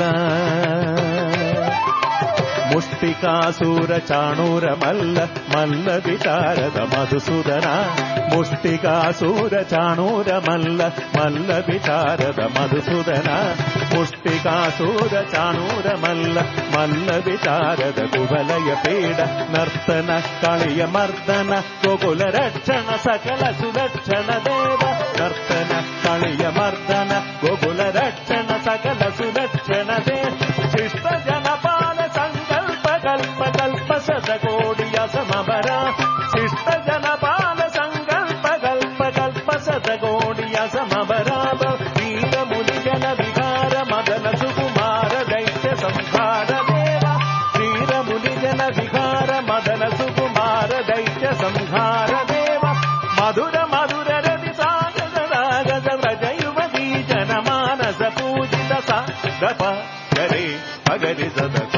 മുഷ്ടികാസുര ചാണൂരമല്ല മല്ല വിചാരത മധുസൂദന മുഷ്ടികാസുര ചാണൂരമല്ല മല്ല വിചാരത മധുസൂദന മുഷ്ടികാസുര ചാണൂരമല്ല മല്ല വിചാരത കുവലയ പീഡ നർത്തന കളിയ മർദ്ദന ഗോകുല രക്ഷണ സകല സുലക്ഷണ ദേവ നർത്തന കളിയ മർദ്ദന ഗോകുല രക്ഷണ സകല സുലക്ഷണ ദേവ ശിഷ്ട ജനപാല സംകൽപ്പ കൽപ്പ കൽപ്പ ശതകോടിയ സമബര ശിഷ്ട ജനപാല സംകൽപ്പ കൽപ്പ കൽപ്പ ശതകോടിയ സമബരാഭ വീരമുനി ജന വിഹാര മദന സുകുമാര ദൈത്യ സംഹാര ദേവ വീരമുനി ജന വിഹാര മദന സുകുമാര ദൈത്യ സംഹാര ദേവ മധുര മധുര രതി സാഗര വ്രജ യുവതീ ജനമാനസ പൂജിത സ ഗരി പഗരി സദസ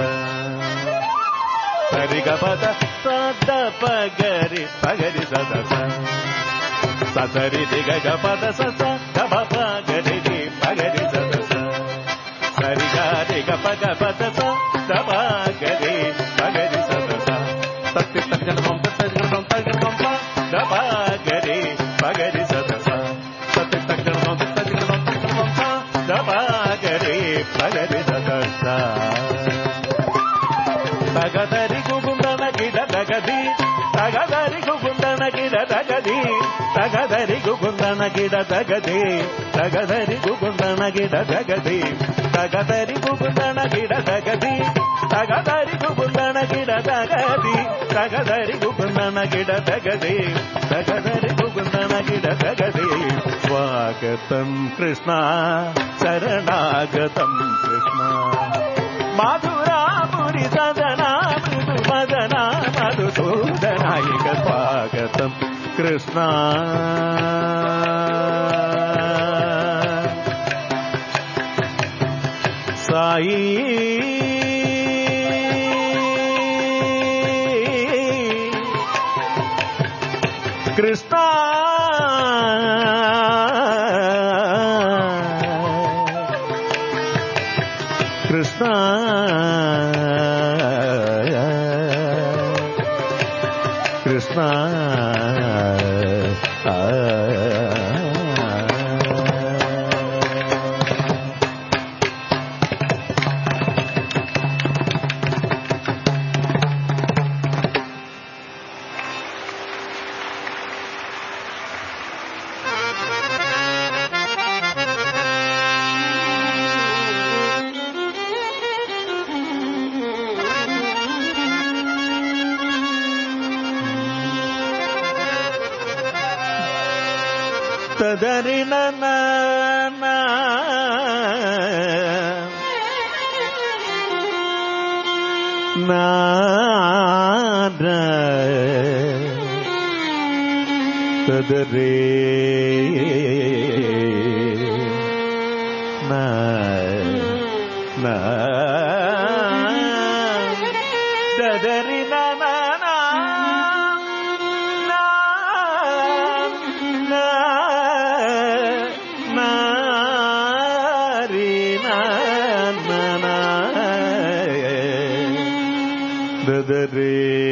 സരി ഗപദ സദ പഗരി പഗരി സദസ സസരി ദിഗ ഗപദ സസ ഗപ പഗരി രി പഗരി സദസ സരി ഗരി ഗപ ഗപദ സ ഗപ ഗരി പഗരി സദസ സത്യ തജ്ജനം തജ്ജനം തജ്ജനം ഗപ ഗരി പഗരി സദസ സത്യ തജ്ജനം തജ്ജനം തജ്ജനം ഗപ ഗരി പഗരി സദസ തഗദരി കുകുന്ദന കിട തഗതി തഗദരി കുകുന്ദന കിട തഗതി തഗദരി കുകുന്ദന കിട തഗതി തഗദരി കുകുന്ദന കിട തഗതി തഗദരി കുകുന്ദന കിട തഗതി തഗദരി കുകുന്ദന കിട തഗതി തഗദരി കുകുന്ദന കിട തഗതി തഗദരി കുകുന്ദന കിട തഗതി സ്വാഗതം കൃഷ്ണ ശരണാഗതം കൃഷ്ണ മധുരാപുരി സദനാ മൃദുമദനാ മധുസൂദനായിക സ്വാഗതം കൃഷ്ണ സായി കൃഷ്ണ കൃഷ്ണ കൃഷ്ണ തദരി നന തദരേ തദരി നന ദദരേ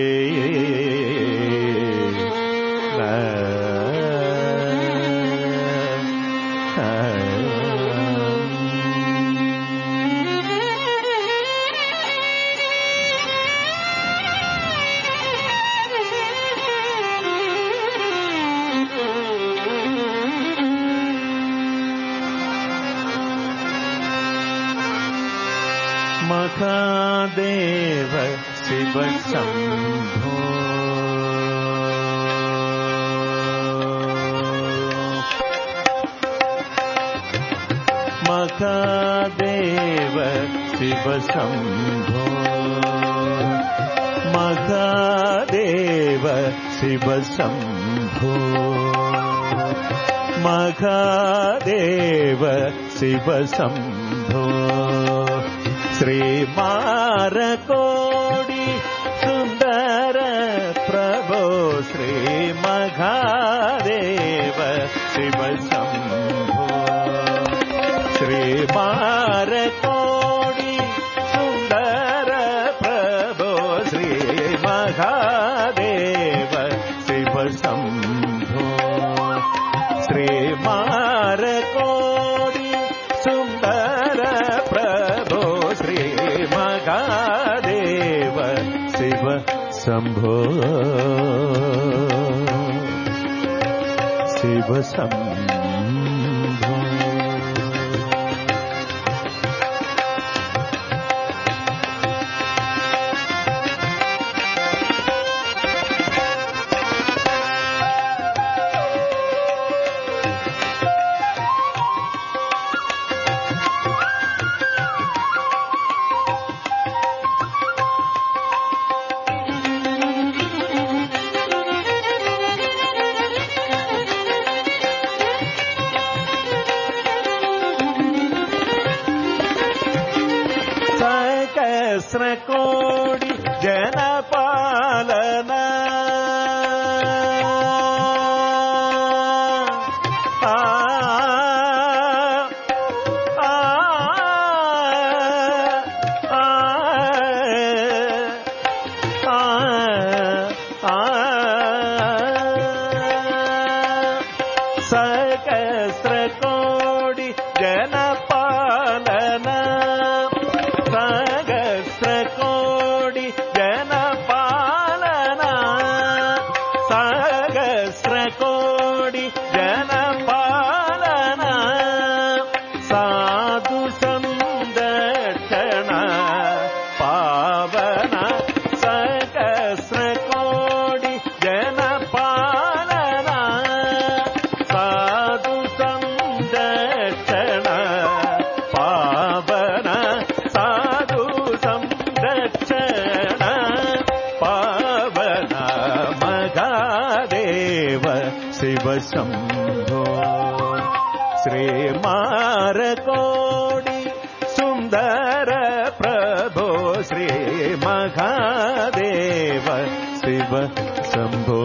മഹാദേവ ശിവ ശംഭോ മഹാദേവ ശിവ ശംഭോ മഹാദേവ ശിവ ശംഭോ മഹാദേവ ശിവ ശംഭോ ശ്രീമാരകോടി സുന്ദര പ്രഭോ ശ്രീ മഹാദേവ ശിവ ശംഭോ ശ്രീ महादेव शिव शंभो श्री मारकोडी सुंदर प्रभो श्री महादेव शिव शंभो शिव शंभो सहस्रकोटि जनपालना आ आ आ आ सहस्रकोटि जनपालना सहस्रकोटि जनपालना सहस्रकोटि जनपालना साधु संरक्षण पावन सहस्रकोटि जनपालना साधु संरक्षण पावन साधु संरक्षण पावन महादेव शिव शंभो श्री मारकोडी सुंदर प्रभो श्री महादेव शिव शंभो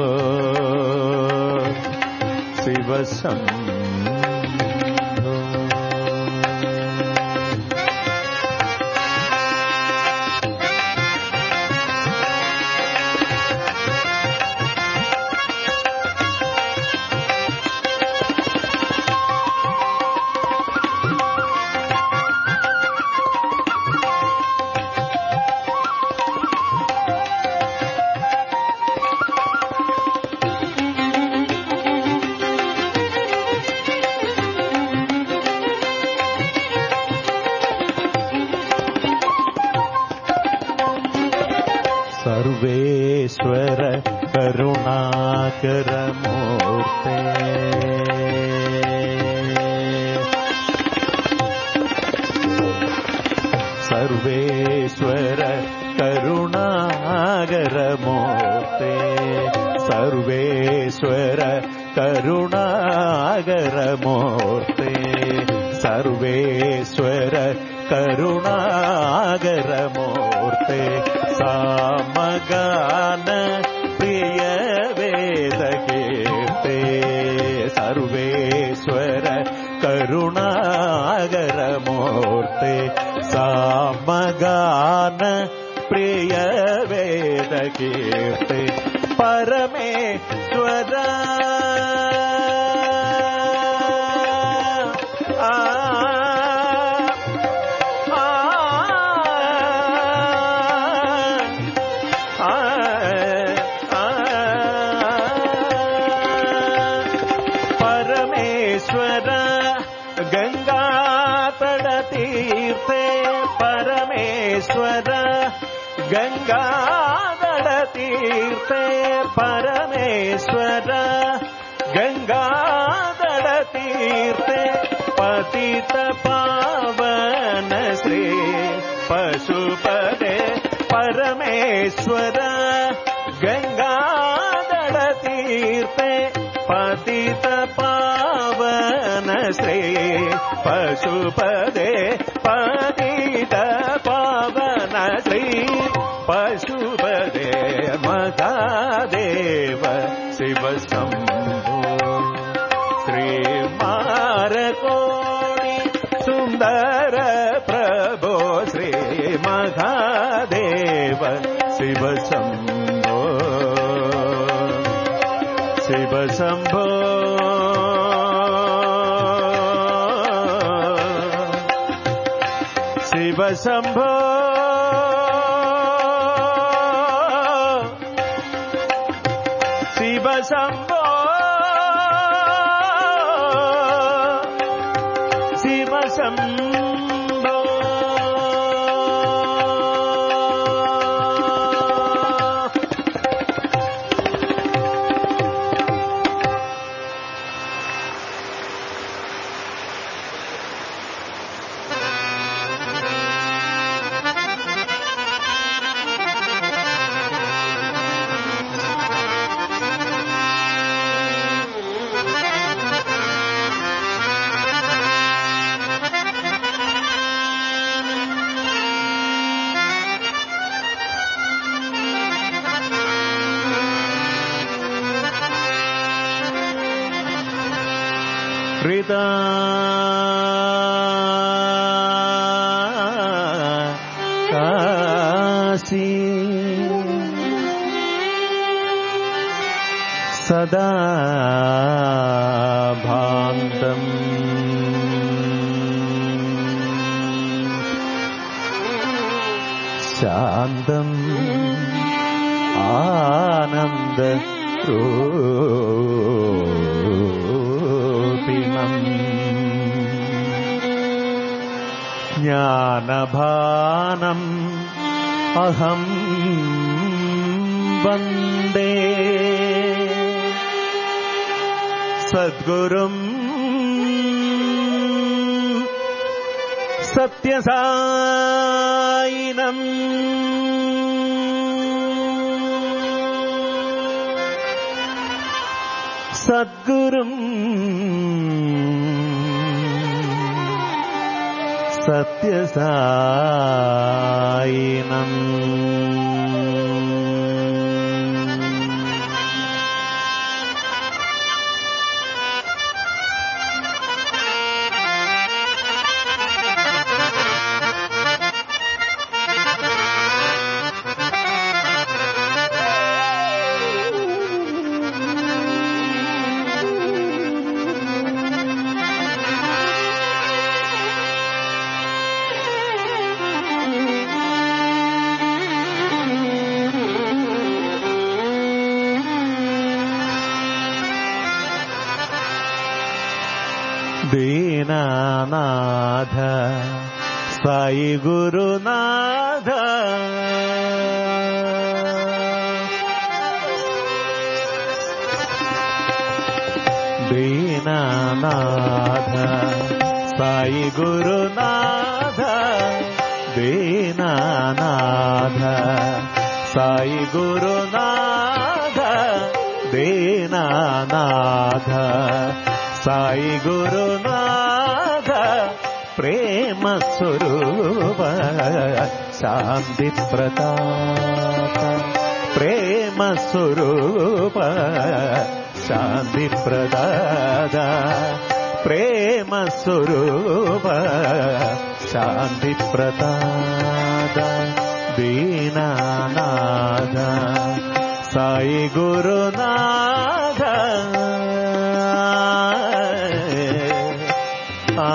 शिव शंभो सर्वेश्वर करुणाकर मूर्ते सर्वेश्वर करुणाकर मूर्ते सर्वेश्वर करुणाकर मूर्ते सर्वेश्वर करुणाकर मूर्ते सामगान प्रिय वेद कीर्ते सर्वेश्वर करुणाकर मूर्ते सामगान प्रिय वेद कीर्ते परमेश्वर आ परमेश्वर गंगा तट तीर्थे परमेश्वर गंगा तट तीर्थे परमेश्वर गंगा तट तीर्थे पतित पावन श्री पशुपते परमेश्वर गंगा तट तीर्थे पतित पावन श्री पशुपते पतित पावन श्री पशुपते महादेव शिव शंभो श्री मारकोडी सुंदर प्रभो श्री महादेव శివ శంభో శివ శంభో శివ శంభో శివ శంభో శివ శంభో హృదా కాశీ సదా భాంతం శాంతం ఆనంద జ్ఞానభానం అహం వందే సద్గురుం సత్యసాయినం సద్గురుం సత్యసాయినం దీనానాథ సాయి గురునాథ దీనానాథ సాయి గురునాథ దీనానాథ సాయి గురునాథ దీనానాథ సాయి గురునాథ ప్రేమ స్వరూప శాంతి ప్రతాప ప్రేమ స్వరూప శాంతి ప్రదాత ప్రేమ స్వరూప శాంతి ప్రదాత దీనానాథ సాయి గురునాథ ఆ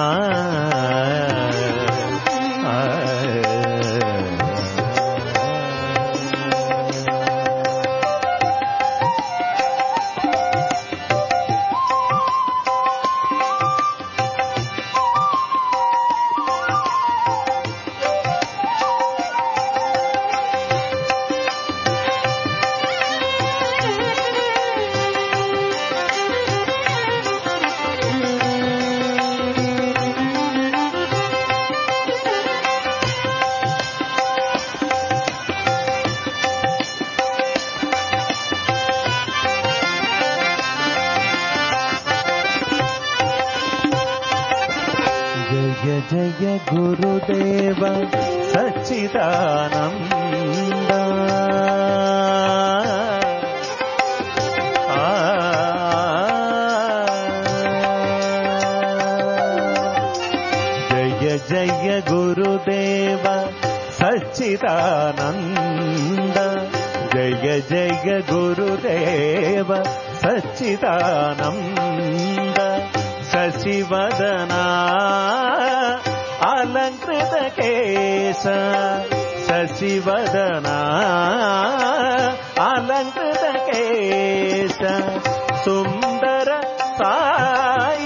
జయ గురుదేవ సచ్చిదానంద జయ జయ గురుదేవ సచ్చిదానంద జయ జయ గురుదేవ సచ్చిదానంద శశివదనా అలంకృత కేశ శశివదనా అలంకృత కేశ సుందర సాయి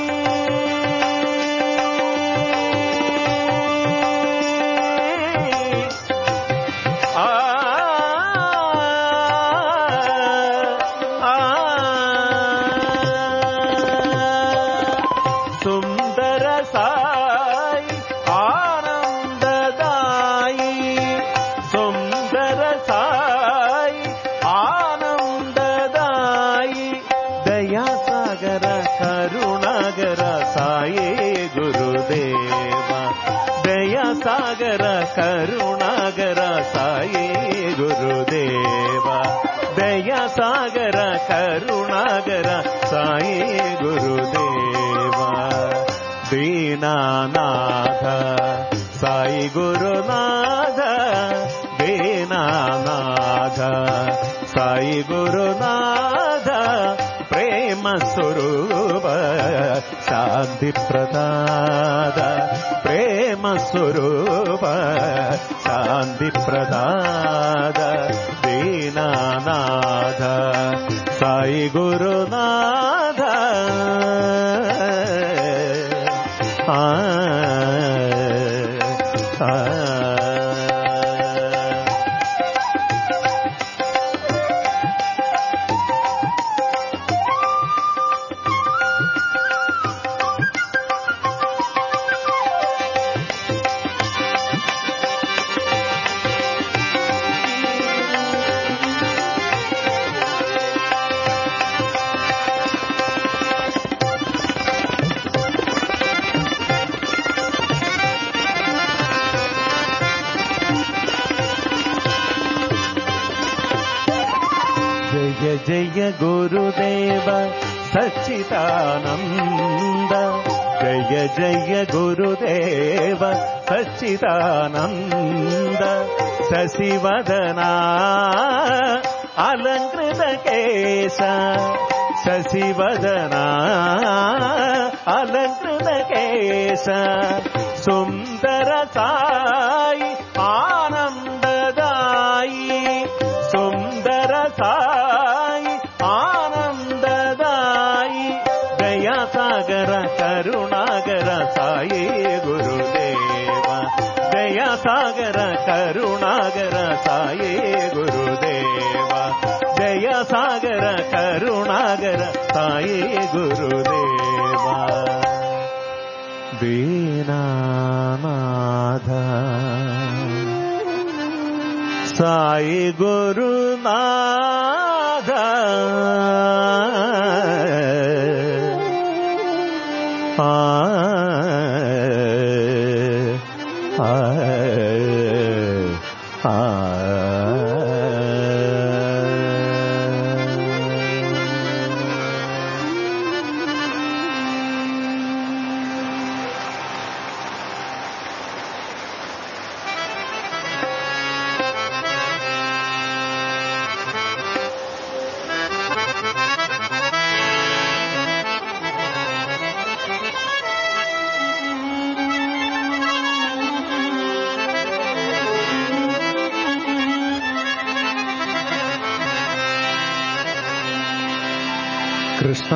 సాగర కరుణాగర సాయి గురుదేవ దయ సాగర కరుణాగర సాయి గురుదేవ దీనానాథ సాయి గురునాథ దీనానాథ సాయి గురునాథ ప్రేమ స్వరూప శాంతి ప్రదాత ప్రేమ స్వరూప శాంతి ప్రదాత దీనానాథ సాయి గురునాథ ఆ ఆ జయ గురుదేవ సచ్చిదానంద జయ జయ గురుదేవ సచ్చిదానంద శశివదనా అలంకృత కేశ శశివదనా అలంకృత కేశ సుందర సాయి ఆనందదాయి సుందర సాయి ఆనందదాయి దయా సాగర కరుణాగర సాయి గురుదేవ దయా సాగర కరుణాగర సాయి గురుదేవ దయా సాగర కరుణాగర సాయి గురుదేవ దీనానాథ సాయి గురునాథ ఆ ఆ ఆ కృష్ణ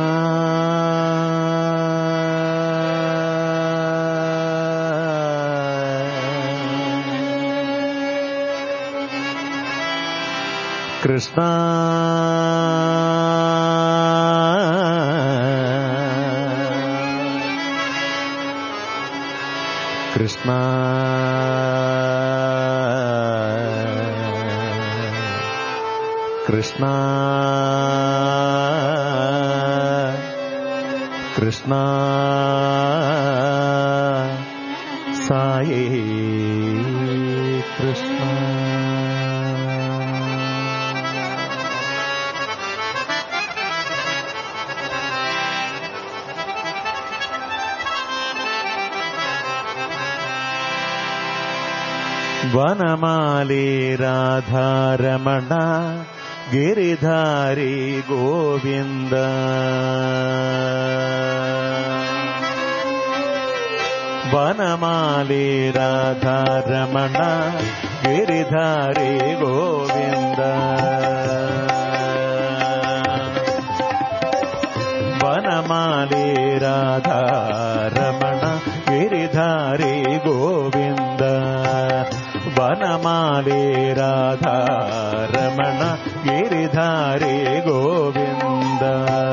కృష్ణ కృష్ణ కృష్ణ కృష్ణ సాయి కృష్ణ വനമാലി രാധാരമണ ഗിരിധാരി ഗോവിന്ദ. വനമാലി രാധാരമണ ഗിരിധാരി ഗോവിന്ദ. വനമാലി രാധാരമണ ഗിരിധാരി ഗോവിന്ദ. വനമാലി രാധാരമണ ഗിരിധാരി ഗോവിന്ദ.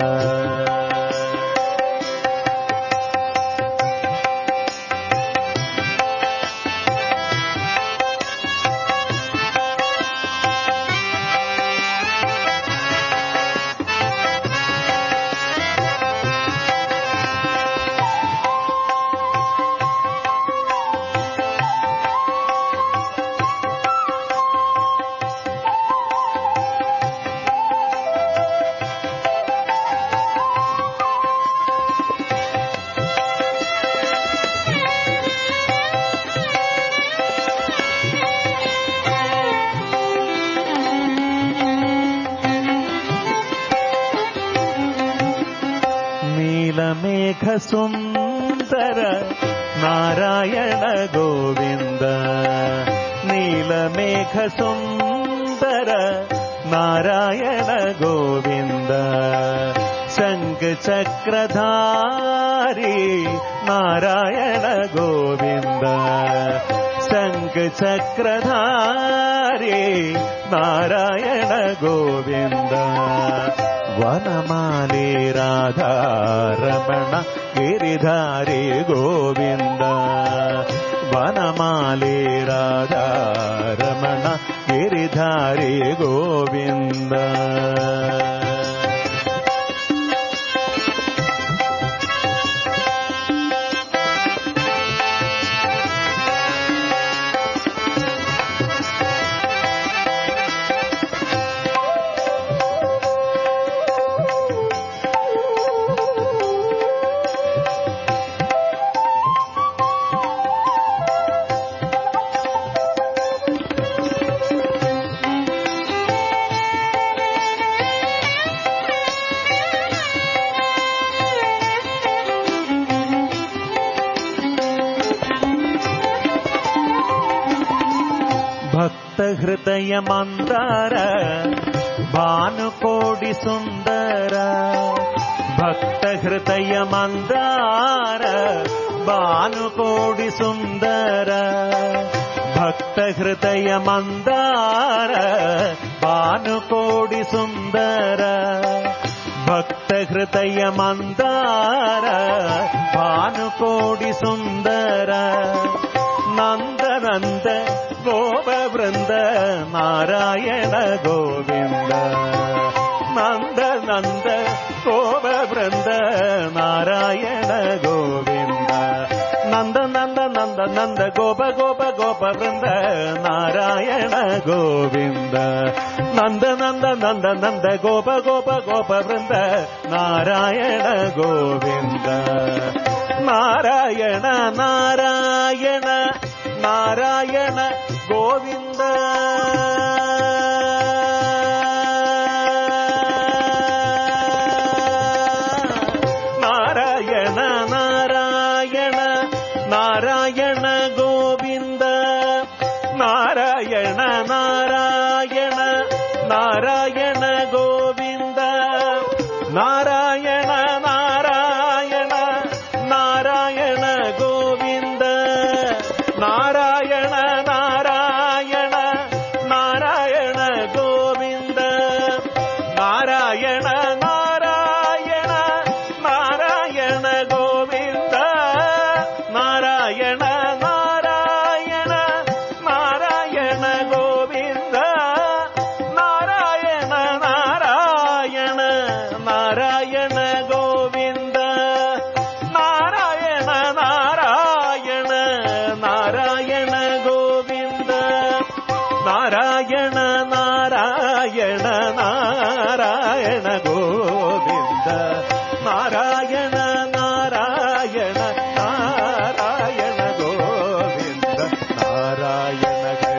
സുന്ദര നാരായണ ഗോവിന്ദ. നീലമേഘ സുന്ദര നാരായണ ഗോവിന്ദ. ശംഖ് ചക്രധാരി നാരായണ ഗോവിന്ദ. ശംഖ് ചക്രധാരി നാരായണ ഗോവിന്ദ. വനമാലി രാധാരമണ ഗിരിധാരി ഗോവിന്ദ. വനമാലി രാധാരമണ ഗിരിധാരി ഗോവിന്ദ. ഭക്തഹൃദയ മന്ദാര ഭാനുകോടി സുന്ദര. ഭക്തഹൃദയ മന്ദാര ഭാനുകോടി സുന്ദര. ഭക്തഹൃദയ മന്ദാര ഭാനുകോടി സുന്ദര. ഭക്തഹൃദയ മന്ദാര ഭാനുകോടി സുന്ദര. നന്ദനന്ദ ഗോപവൃന്ദ നാരായണ ഗോവിന്ദ. നന്ദനന്ദ ഗോപവൃന്ദ നാരായണ ഗോവിന്ദ. നന്ദ നന്ദ നന്ദ നന്ദ ഗോപ ഗോപ ഗോപവൃന്ദ നാരായണ ഗോവിന്ദ. നന്ദ നന്ദ നന്ദ നന്ദ ഗോപ ഗോപ ഗോപവൃന്ദ നാരായണ ഗോവിന്ദ. നാരായണ നാരായണ നാരായണ ഗോവിന്ദ. നാരായണ നാരായണ നാരായണ ഗോവിന്ദ. നാരായണ നാരായണ നാരായണ ഗോവിന്ദ. നാരായണ നാരായണ നാരായണ ഗോവിന്ദ. നാരായണ നാരായണ നാരായണ ഗോവിന്ദ. നാരായണ നാരായണ നാരായണ ഗോവിന്ദ. നാരായണ നാരായണ നാരായണ ഗോവിന്ദ. നാരായണ നാരായണ നാരായണ ഗോവിന്ദ. നാരായണ നാരായണ നാരായണ ഗോവിന്ദ. നാരായണ നാരായണ നാരായണ ഗോവിന്ദ. നാരായണ നാരായണ നാരായണ ഗോവിന്ദ. നാരായണ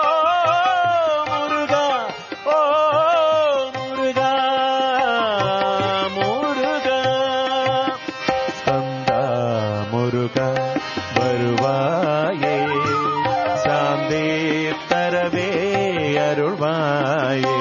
அருள்வாயே.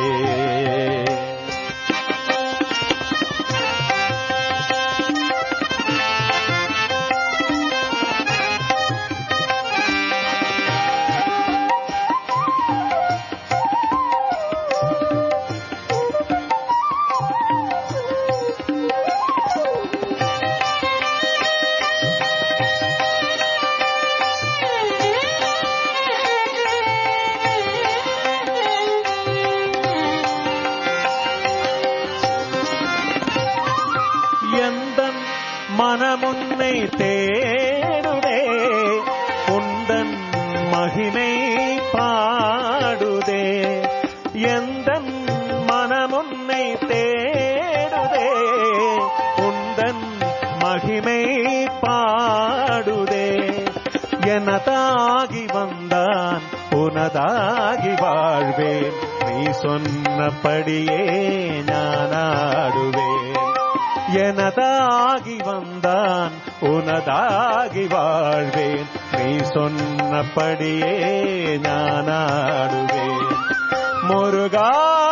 மனமுன்னை தேடுதே உந்தன் மகிமை பாடுதே. எந்தன் மனமுன்னை தேடுதே உந்தன் மகிமை பாடுதே. எனதாகி வந்தான் உனதாகி வாழ்வேன், நீ சொன்னபடியே நான் ஆடுவேன். எனதாகி வந்தான் உனதாகி வாழ்வேன், நீ சொன்னபடியே நான் ஆடுவேன். முருகா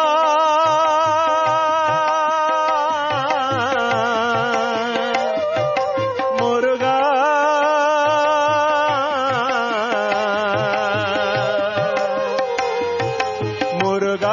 முருகா முருகா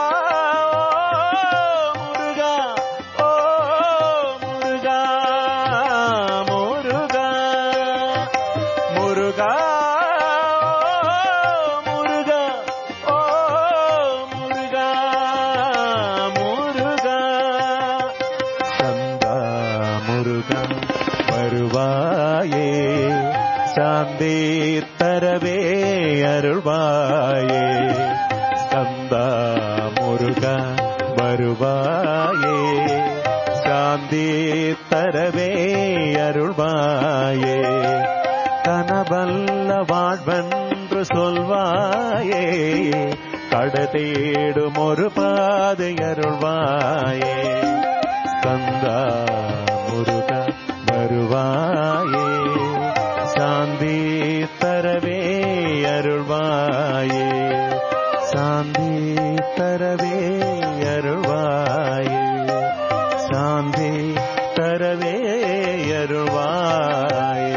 வருவாயே, சாந்தி தரவே அருள்வாயே. ஸ்கந்தா முருகா வருவாயே, சாந்தி தரவே அருள்வாயே. கனவல்ல வாழ்வென்று சொல்வாயே, கடதேடும் ஒரு பாதை அருள்வாயே. ஸ்கந்தா முருகா வருவாயே, சாந்தி தரவே அருள்வாயே. சாந்தி தரவே அருள்வாயே, சாந்தி தரவே அருள்வாயே.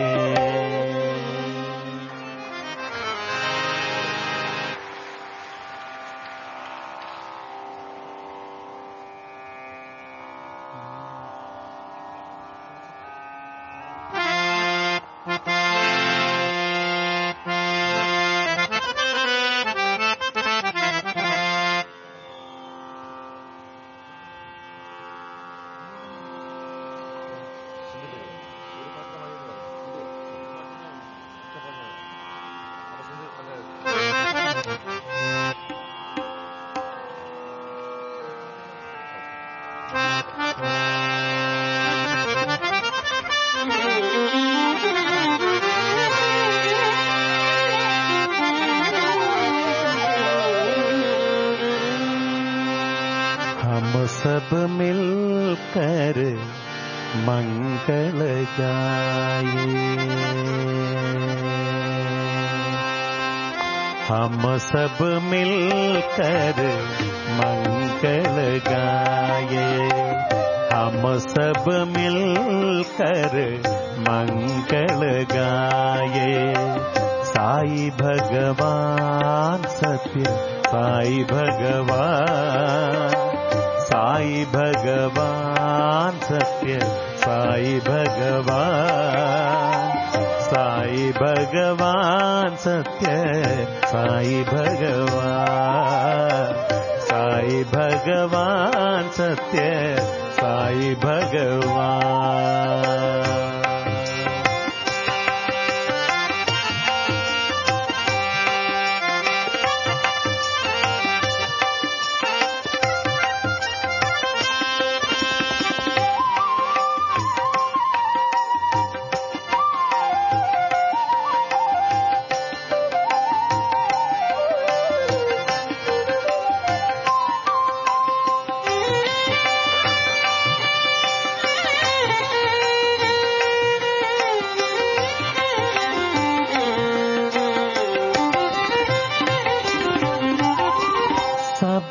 सब मिलकर मंगल गाए, हम सब मिलकर मंगल गाए. हम सब मिलकर मंगल गाए. साई भगवान सत्य साई भगवान, साई भगवान सत्य साई भगवान, साई भगवान सत्य साई भगवान, साई भगवान सत्य साई भगवान.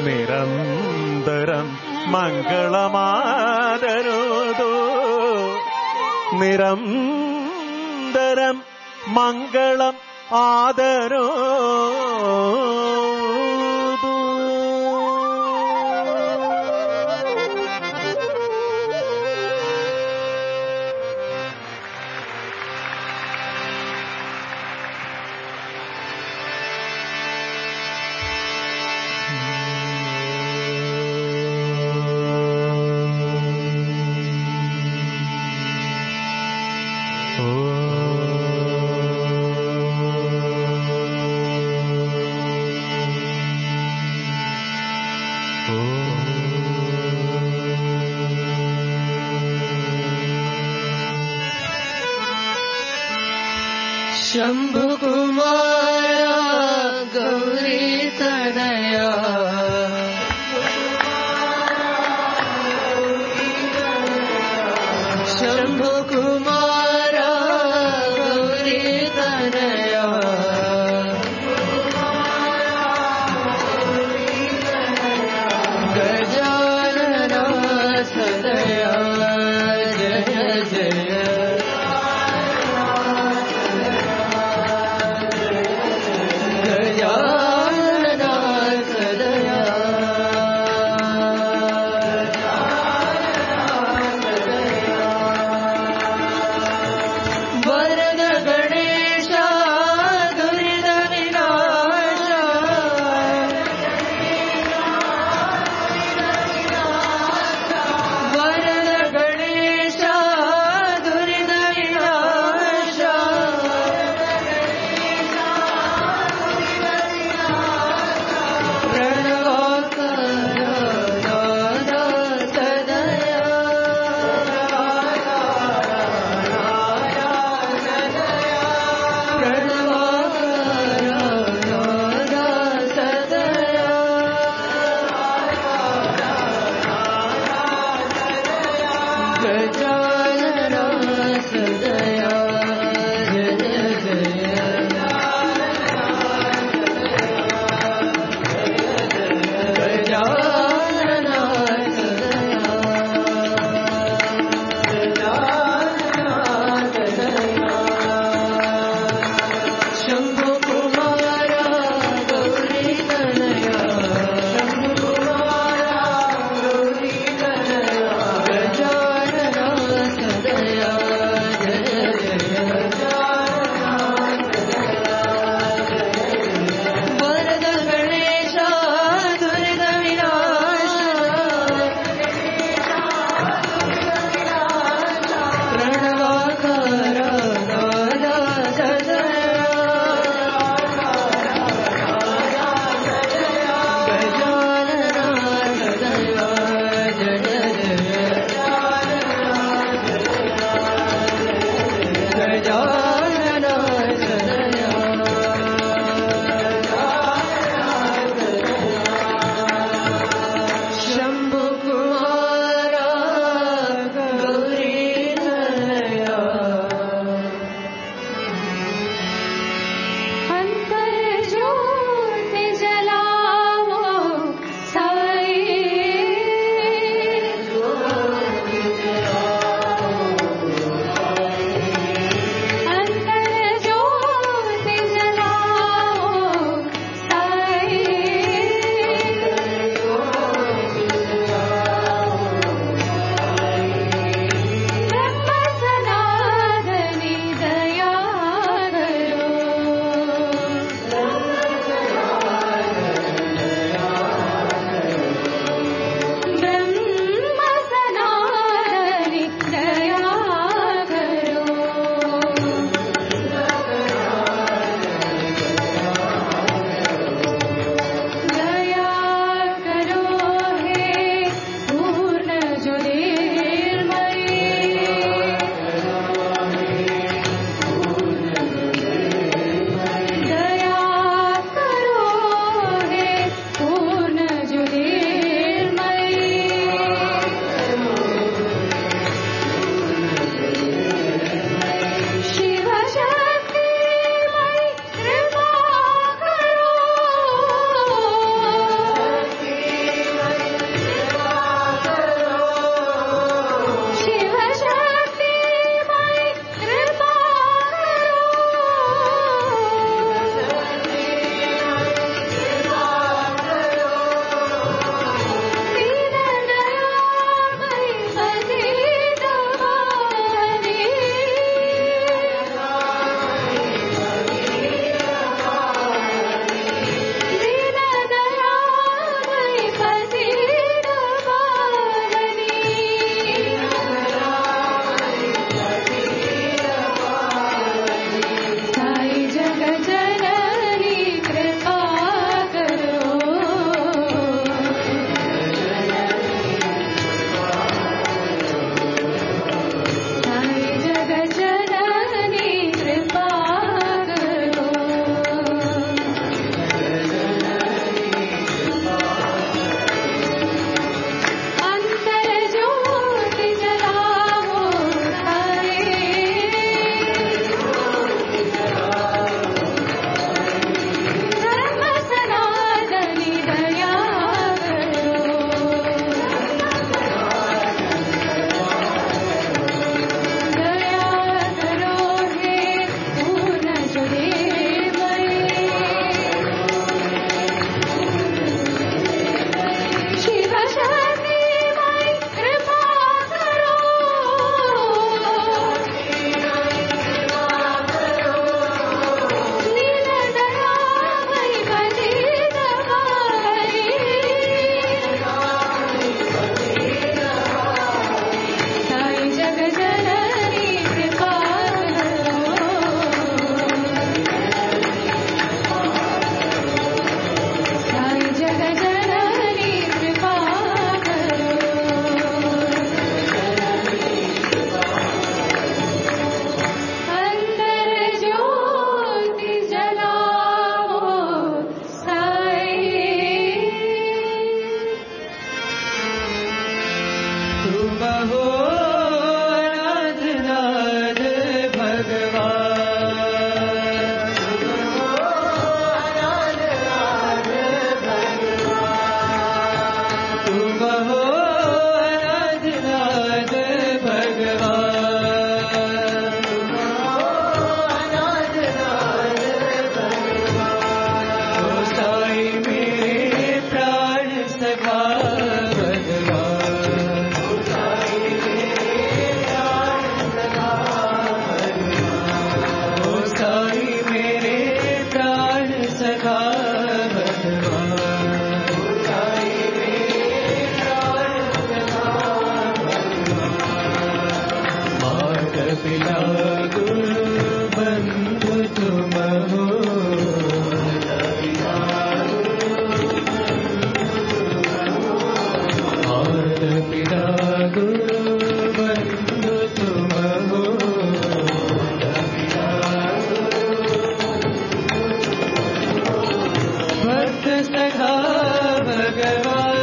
നിരന്തരം മംഗളമാദരോദോ നിരന്തരം മംഗളം ആദരോ शंभु कुमारा गौरी तनया शंभु कुमारा गौरी तनया गजानना सदया जय जय सखा भगवान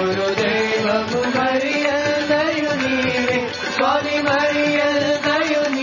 Swami Mariya Dayuni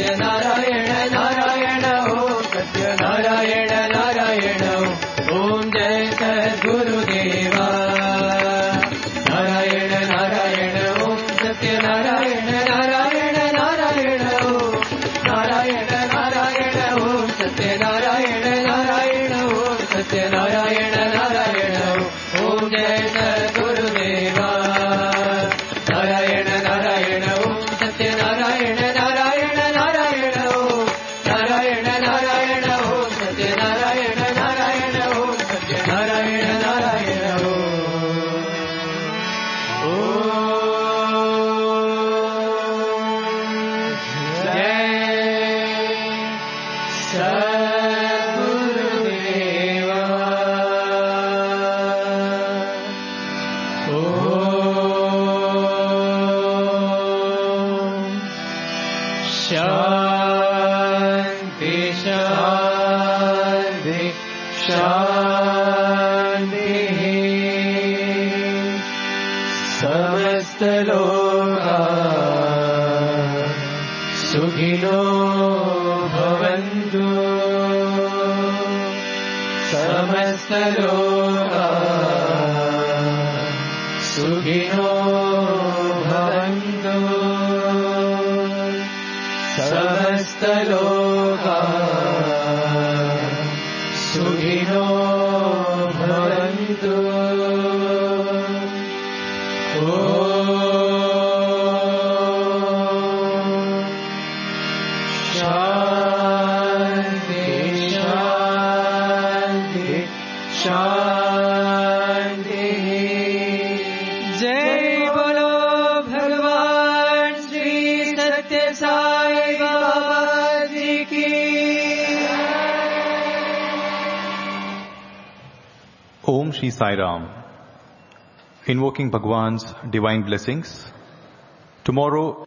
Narayan Narayan ओम सत्य नारायण नारायण ओम जय सद्गुरुदेवा नारायण नारायण ओम सत्य नारायण नारायण नारायण ओम नारायण नारायण ओम सत्य नारायण नारायण ओम सत्य नारायण नारायण ओम जय सद्गुरुदेवा नारायण नारायण ओम सत्य नारायण नारायण नारायण ओम नारायण नारायण ओम सत्य नारायण नारायण ओम सत्य नारायण नारायण शांति शांति शांति समस्त लोका सुखिनो भवन्तु समस्त लोका सुखिनो भवन्तु समस्त लोका सुखिनो भवन्तु शांति शांति शांति जय बोलो भगवान श्री सत्य साई बाबा जी की Om Shri Sai Ram. Invoking Bhagwan's divine blessings. Tomorrow